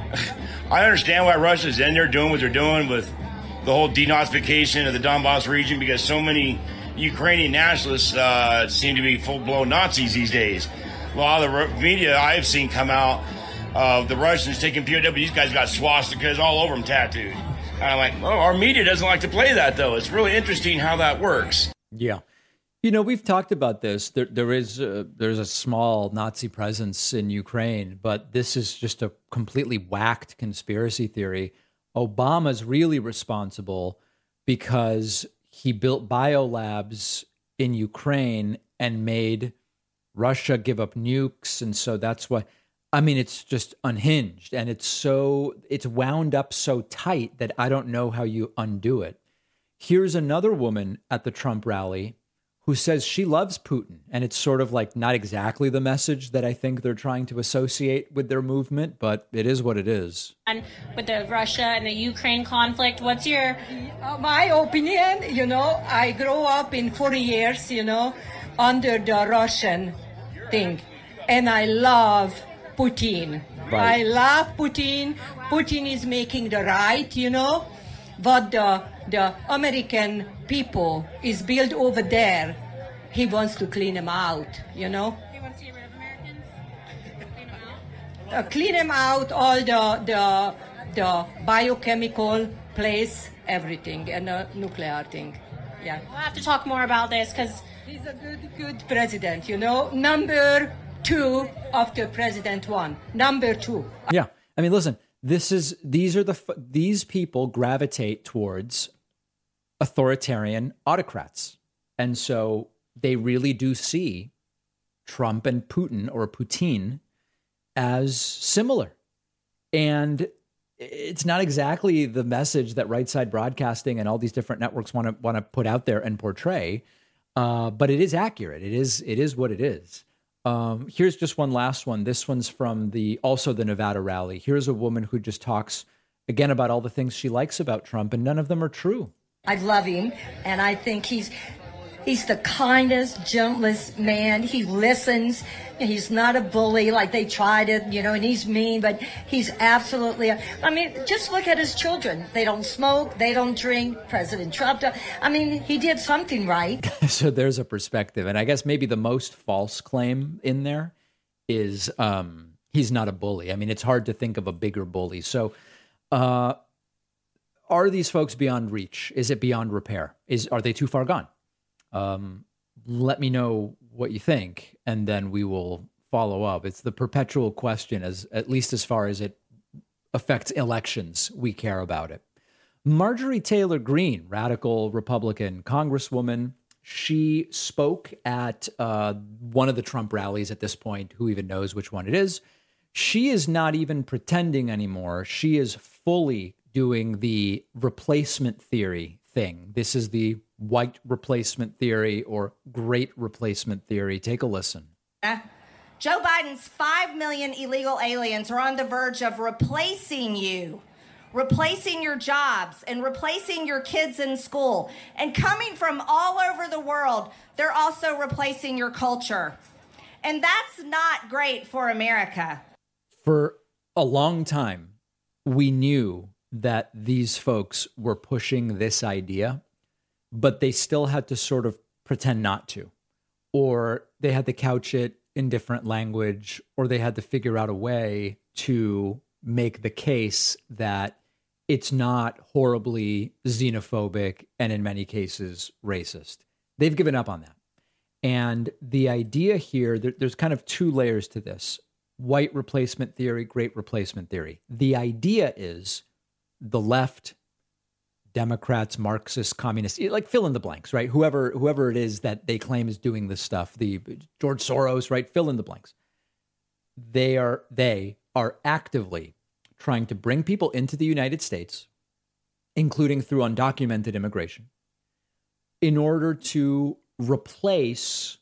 I understand why Russia's in there doing what they're doing with the whole denazification of the Donbass region, because so many Ukrainian nationalists uh, seem to be full-blown Nazis these days. A lot of the media I've seen come out of uh, the Russians taking P O W, these guys got swastikas all over them tattooed. And I'm like, oh, our media doesn't like to play that, though. It's really interesting how that works. Yeah. You know, we've talked about this. There, there is a, there's a small Nazi presence in Ukraine, but this is just a completely whacked conspiracy theory. Obama's really responsible because he built biolabs in Ukraine and made Russia give up nukes. And so that's why, I mean, it's just unhinged, and it's so, it's wound up so tight that I don't know how you undo it. Here's another woman at the Trump rally who says she loves Putin. And it's sort of like not exactly the message that I think they're trying to associate with their movement, but it is what it is. And with the Russia and the Ukraine conflict, what's your... Uh, my opinion, you know, I grew up in forty years, you know, under the Russian thing. And I love Putin. Right. I love Putin. Putin is making the right, you know, what the, the American people is built over there. He wants to clean them out, you know. He wants to get rid of Americans? Clean them out? Uh, clean them out, all the, the, the biochemical place, everything, and the nuclear thing. Yeah. We'll have to talk more about this because... He's a good, good president, you know. Number two after President one. Number two. Yeah. I mean, listen, this is, these are the, these people gravitate towards authoritarian autocrats. And so they really do see Trump and Putin, or Putin, as similar. And it's not exactly the message that Right Side Broadcasting and all these different networks want to want to put out there and portray. Uh, but it is accurate. It is it is what it is. Um, here's just one last one. This one's from the also the Nevada rally. Here's a woman who just talks again about all the things she likes about Trump, and none of them are true. I love him, and I think he's He's the kindest, gentlest man. He listens. He's not a bully like they try to, you know, and he's mean, but he's absolutely, I mean, just look at his children. They don't smoke. They don't drink. President Trump, I mean, he did something right. So there's a perspective. And I guess maybe the most false claim in there is um, he's not a bully. I mean, it's hard to think of a bigger bully. So uh, are these folks beyond reach? Is it beyond repair? Is Are they too far gone? Um, let me know what you think, and then we will follow up. It's the perpetual question, as at least as far as it affects elections, we care about it. Marjorie Taylor Greene, radical Republican congresswoman, she spoke at uh, one of the Trump rallies at this point. Who even knows which one it is? She is not even pretending anymore. She is fully doing the replacement theory thing. This is the white replacement theory or great replacement theory. Take a listen. Joe Biden's five million illegal aliens are on the verge of replacing you, replacing your jobs and replacing your kids in school. And coming from all over the world, they're also replacing your culture. And that's not great for America. For a long time, we knew that these folks were pushing this idea, but they still had to sort of pretend not to, or they had to couch it in different language, or they had to figure out a way to make the case that it's not horribly xenophobic and in many cases racist. They've given up on that. And the idea here, there, there's kind of two layers to this. White replacement theory, great replacement theory. The idea is the left, Democrats, Marxists, communists, like fill in the blanks, right? Whoever whoever it is that they claim is doing this stuff, the George Soros, right? Fill in the blanks. They are they are actively trying to bring people into the United States, including through undocumented immigration, in order to replace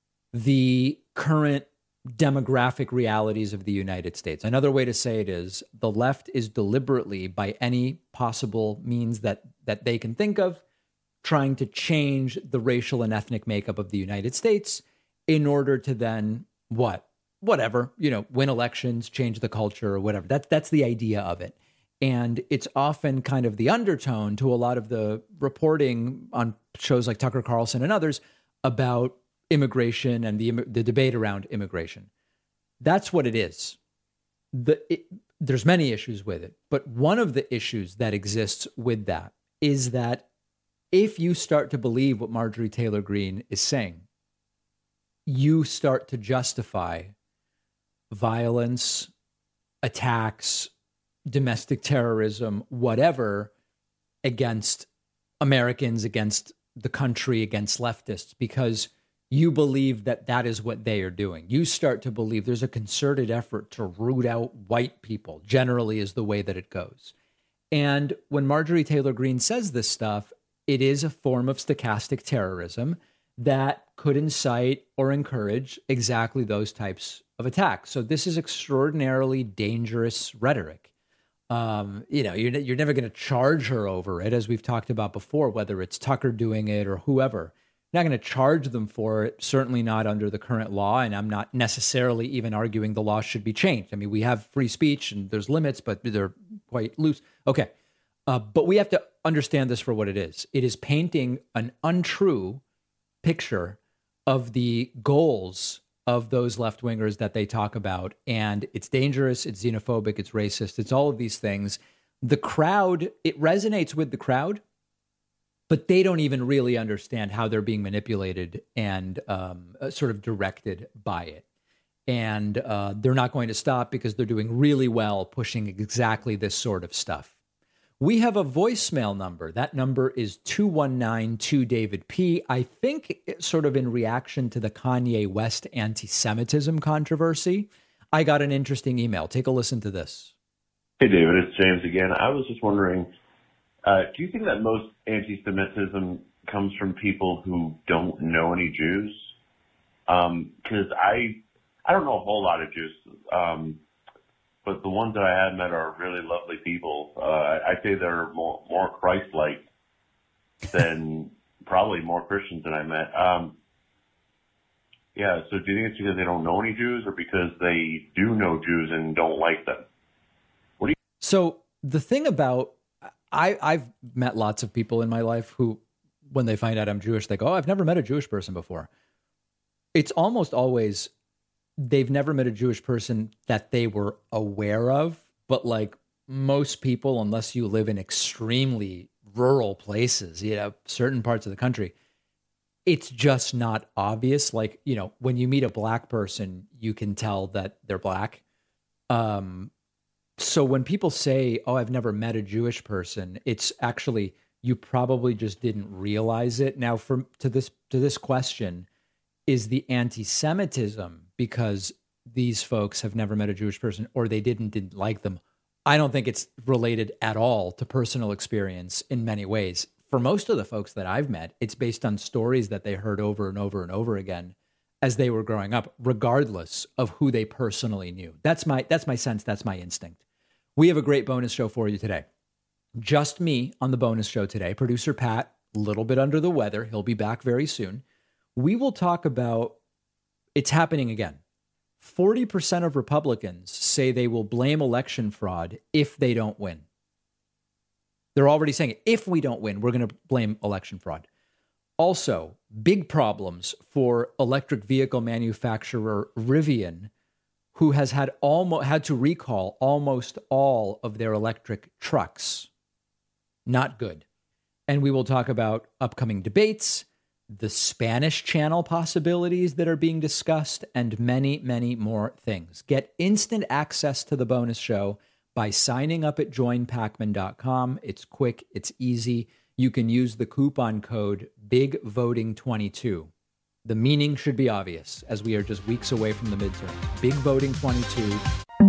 the current demographic realities of the United States. Another way to say it is the left is deliberately, by any possible means that that they can think of, trying to change the racial and ethnic makeup of the United States in order to then what? Whatever, you know, win elections, change the culture or whatever. That's that's the idea of it. And it's often kind of the undertone to a lot of the reporting on shows like Tucker Carlson and others about immigration and the the debate around immigration. That's what it is. The it, there's many issues with it, but one of the issues that exists with that is that if you start to believe what Marjorie Taylor Greene is saying, you start to justify violence, attacks, domestic terrorism, whatever, against Americans, against the country, against leftists, because you believe that that is what they are doing. You start to believe there's a concerted effort to root out white people, generally is the way that it goes. And when Marjorie Taylor Greene says this stuff, it is a form of stochastic terrorism that could incite or encourage exactly those types of attacks. So this is extraordinarily dangerous rhetoric. Um, you know, you're, you're never going to charge her over it, as we've talked about before, whether it's Tucker doing it or whoever. You're not going to charge them for it, certainly not under the current law, and I'm not necessarily even arguing the law should be changed. I mean, we have free speech and there's limits, but they're quite loose. Okay, uh, but we have to understand this for what it is. It is painting an untrue picture of the goals of those left-wingers that they talk about, and it's dangerous, it's xenophobic, it's racist, it's all of these things. The crowd, it resonates with the crowd, but they don't even really understand how they're being manipulated and um, sort of directed by it. And uh, they're not going to stop because they're doing really well pushing exactly this sort of stuff. We have a voicemail number. That number is two one nine two David P. I think it's sort of in reaction to the Kanye West anti-Semitism controversy. I got an interesting email. Take a listen to this. Hey, David, it's James again. I was just wondering, uh, do you think that most anti-Semitism comes from people who don't know any Jews? Um, 'cause I, I don't know a whole lot of Jews. Um, But the ones that I have met are really lovely people. Uh, I say they're more, more Christ-like than probably more Christians than I met. Um, yeah, so do you think it's because they don't know any Jews or because they do know Jews and don't like them? What do you? So the thing about, I, I've met lots of people in my life who, when they find out I'm Jewish, they go, oh, I've never met a Jewish person before. It's almost always, they've never met a Jewish person that they were aware of, but like most people, unless you live in extremely rural places, you know, certain parts of the country, it's just not obvious. Like, you know, when you meet a black person, you can tell that they're black. Um, so when people say, oh, I've never met a Jewish person, it's actually, you probably just didn't realize it. Now, for to this to this question, is the anti-Semitism because these folks have never met a Jewish person or they didn't didn't like them? I don't think it's related at all to personal experience in many ways. For most of the folks that I've met, it's based on stories that they heard over and over and over again as they were growing up, regardless of who they personally knew. That's my that's my sense. That's my instinct. We have a great bonus show for you today. Just me on the bonus show today. Producer Pat, a little bit under the weather. He'll be back very soon. We will talk about, it's happening again. forty percent of Republicans say they will blame election fraud if they don't win. They're already saying, if we don't win, we're going to blame election fraud. Also, big problems for electric vehicle manufacturer Rivian, who has had almost had to recall almost all of their electric trucks. Not good. And we will talk about upcoming debates, the Spanish channel possibilities that are being discussed, and many, many more things. Get instant access to the bonus show by signing up at join pacman dot com. It's quick, it's easy. You can use the coupon code big voting twenty-two. The meaning should be obvious as we are just weeks away from the midterm. big voting twenty-two.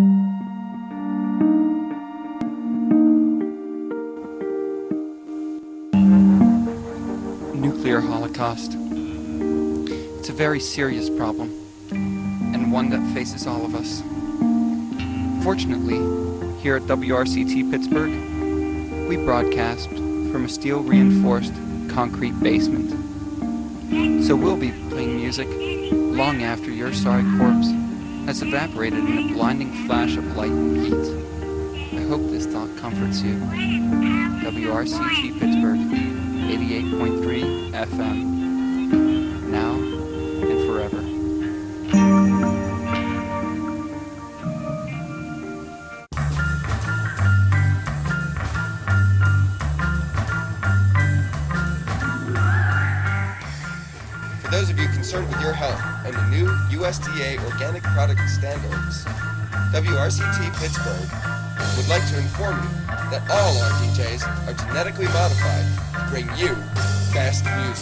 Nuclear holocaust. It's a very serious problem, and one that faces all of us. Fortunately, here at W R C T Pittsburgh, we broadcast from a steel-reinforced concrete basement. So we'll be playing music long after your sorry corpse has evaporated in a blinding flash of light and heat. I hope this thought comforts you. W R C T Pittsburgh, eighty-eight point three F M, now and forever. For those of you concerned with your health and the new U S D A organic product standards, W R C T Pittsburgh would like to inform you that all our D Js are genetically modified to bring you best music.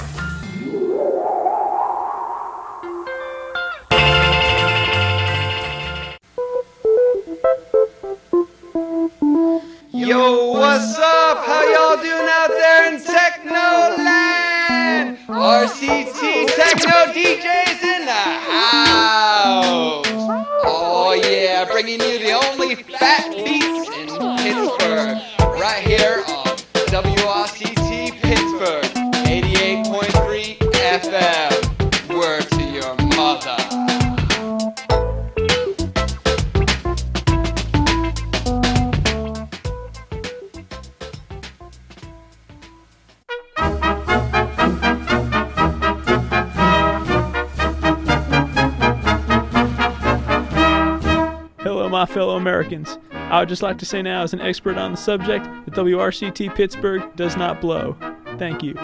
Yo, what's up? How y'all doing out there in Technoland? R C T Techno D Js in the house. Oh yeah, bringing you the only fat beats in Pittsburgh, right here on W R C T Pittsburgh, eighty-eight point three F M. Word to your mother. Hello, my fellow Americans. I would just like to say now, as an expert on the subject, that W R C T Pittsburgh does not blow. Thank you.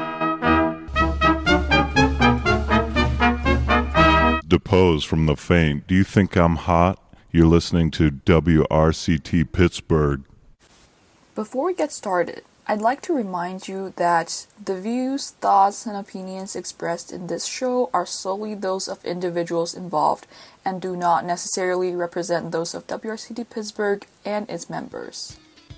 Depose from the faint. Do you think I'm hot? You're listening to W R C T Pittsburgh. Before we get started, I'd like to remind you that the views, thoughts, and opinions expressed in this show are solely those of individuals involved and do not necessarily represent those of W R C T Pittsburgh and its members.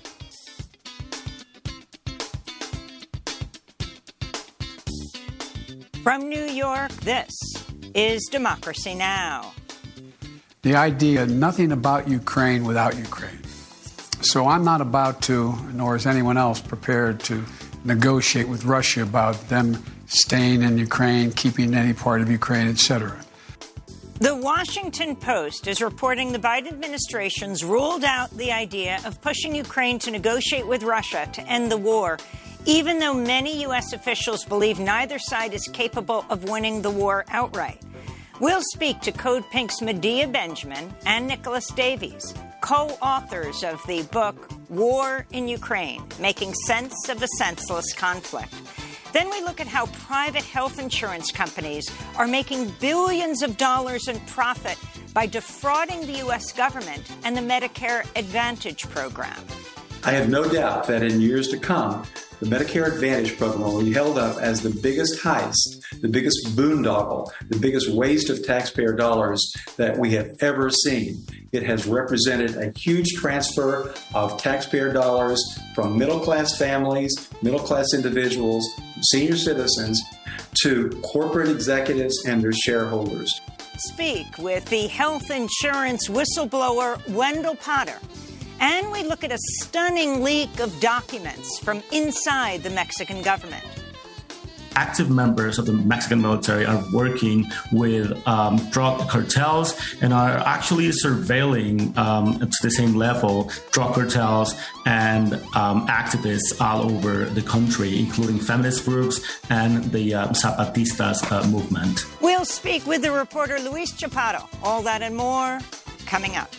From New York, this is Democracy Now! The idea, nothing about Ukraine without Ukraine. So I'm not about to, nor is anyone else prepared to negotiate with Russia about them staying in Ukraine, keeping any part of Ukraine, et cetera. The Washington Post is reporting the Biden administration's ruled out the idea of pushing Ukraine to negotiate with Russia to end the war, even though many U S officials believe neither side is capable of winning the war outright. We'll speak to Code Pink's Medea Benjamin and Nicholas Davies, co-authors of the book War in Ukraine, Making Sense of a Senseless Conflict. Then we look at how private health insurance companies are making billions of dollars in profit by defrauding the U S government and the Medicare Advantage program. I have no doubt that in years to come, the Medicare Advantage program will be held up as the biggest heist, the biggest boondoggle, the biggest waste of taxpayer dollars that we have ever seen. It has represented a huge transfer of taxpayer dollars from middle-class families, middle-class individuals, senior citizens, to corporate executives and their shareholders. Speak with the health insurance whistleblower Wendell Potter. And we look at a stunning leak of documents from inside the Mexican government. Active members of the Mexican military are working with um, drug cartels and are actually surveilling um, to the same level drug cartels and um, activists all over the country, including feminist groups and the uh, Zapatistas uh, movement. We'll speak with the reporter Luis Chaparro. All that and more coming up.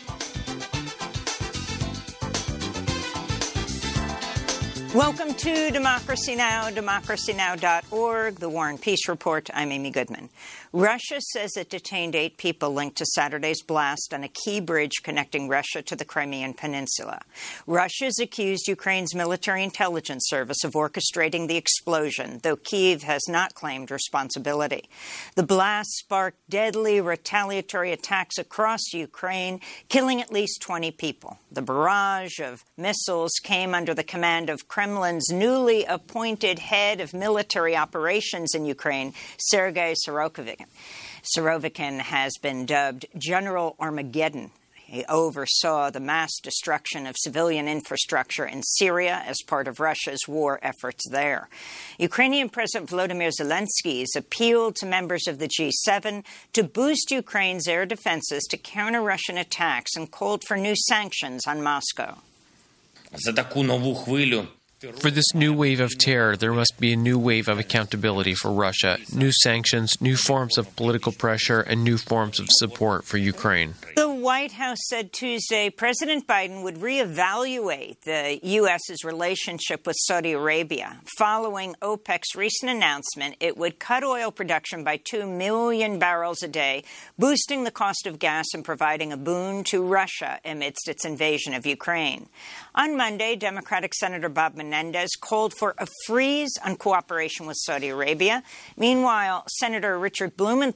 Welcome to Democracy Now!, democracy now dot org, the War and Peace Report. I'm Amy Goodman. Russia says it detained eight people linked to Saturday's blast on a key bridge connecting Russia to the Crimean Peninsula. Russia's accused Ukraine's military intelligence service of orchestrating the explosion, though Kyiv has not claimed responsibility. The blast sparked deadly retaliatory attacks across Ukraine, killing at least twenty people. The barrage of missiles came under the command of Kremlin's newly appointed head of military operations in Ukraine, Sergei Surovikin. Surovikin has been dubbed General Armageddon. He oversaw the mass destruction of civilian infrastructure in Syria as part of Russia's war efforts there. Ukrainian President Volodymyr Zelensky has appealed to members of the G seven to boost Ukraine's air defenses to counter Russian attacks and called for new sanctions on Moscow. For this new wave of terror, there must be a new wave of accountability for Russia, new sanctions, new forms of political pressure, and new forms of support for Ukraine. The White House said Tuesday President Biden would reevaluate the U S's relationship with Saudi Arabia following OPEC's recent announcement it would cut oil production by two million barrels a day, boosting the cost of gas and providing a boon to Russia amidst its invasion of Ukraine. On Monday, Democratic Senator Bob Menendez called for a freeze on cooperation with Saudi Arabia. Meanwhile, Senator Richard Blumenthal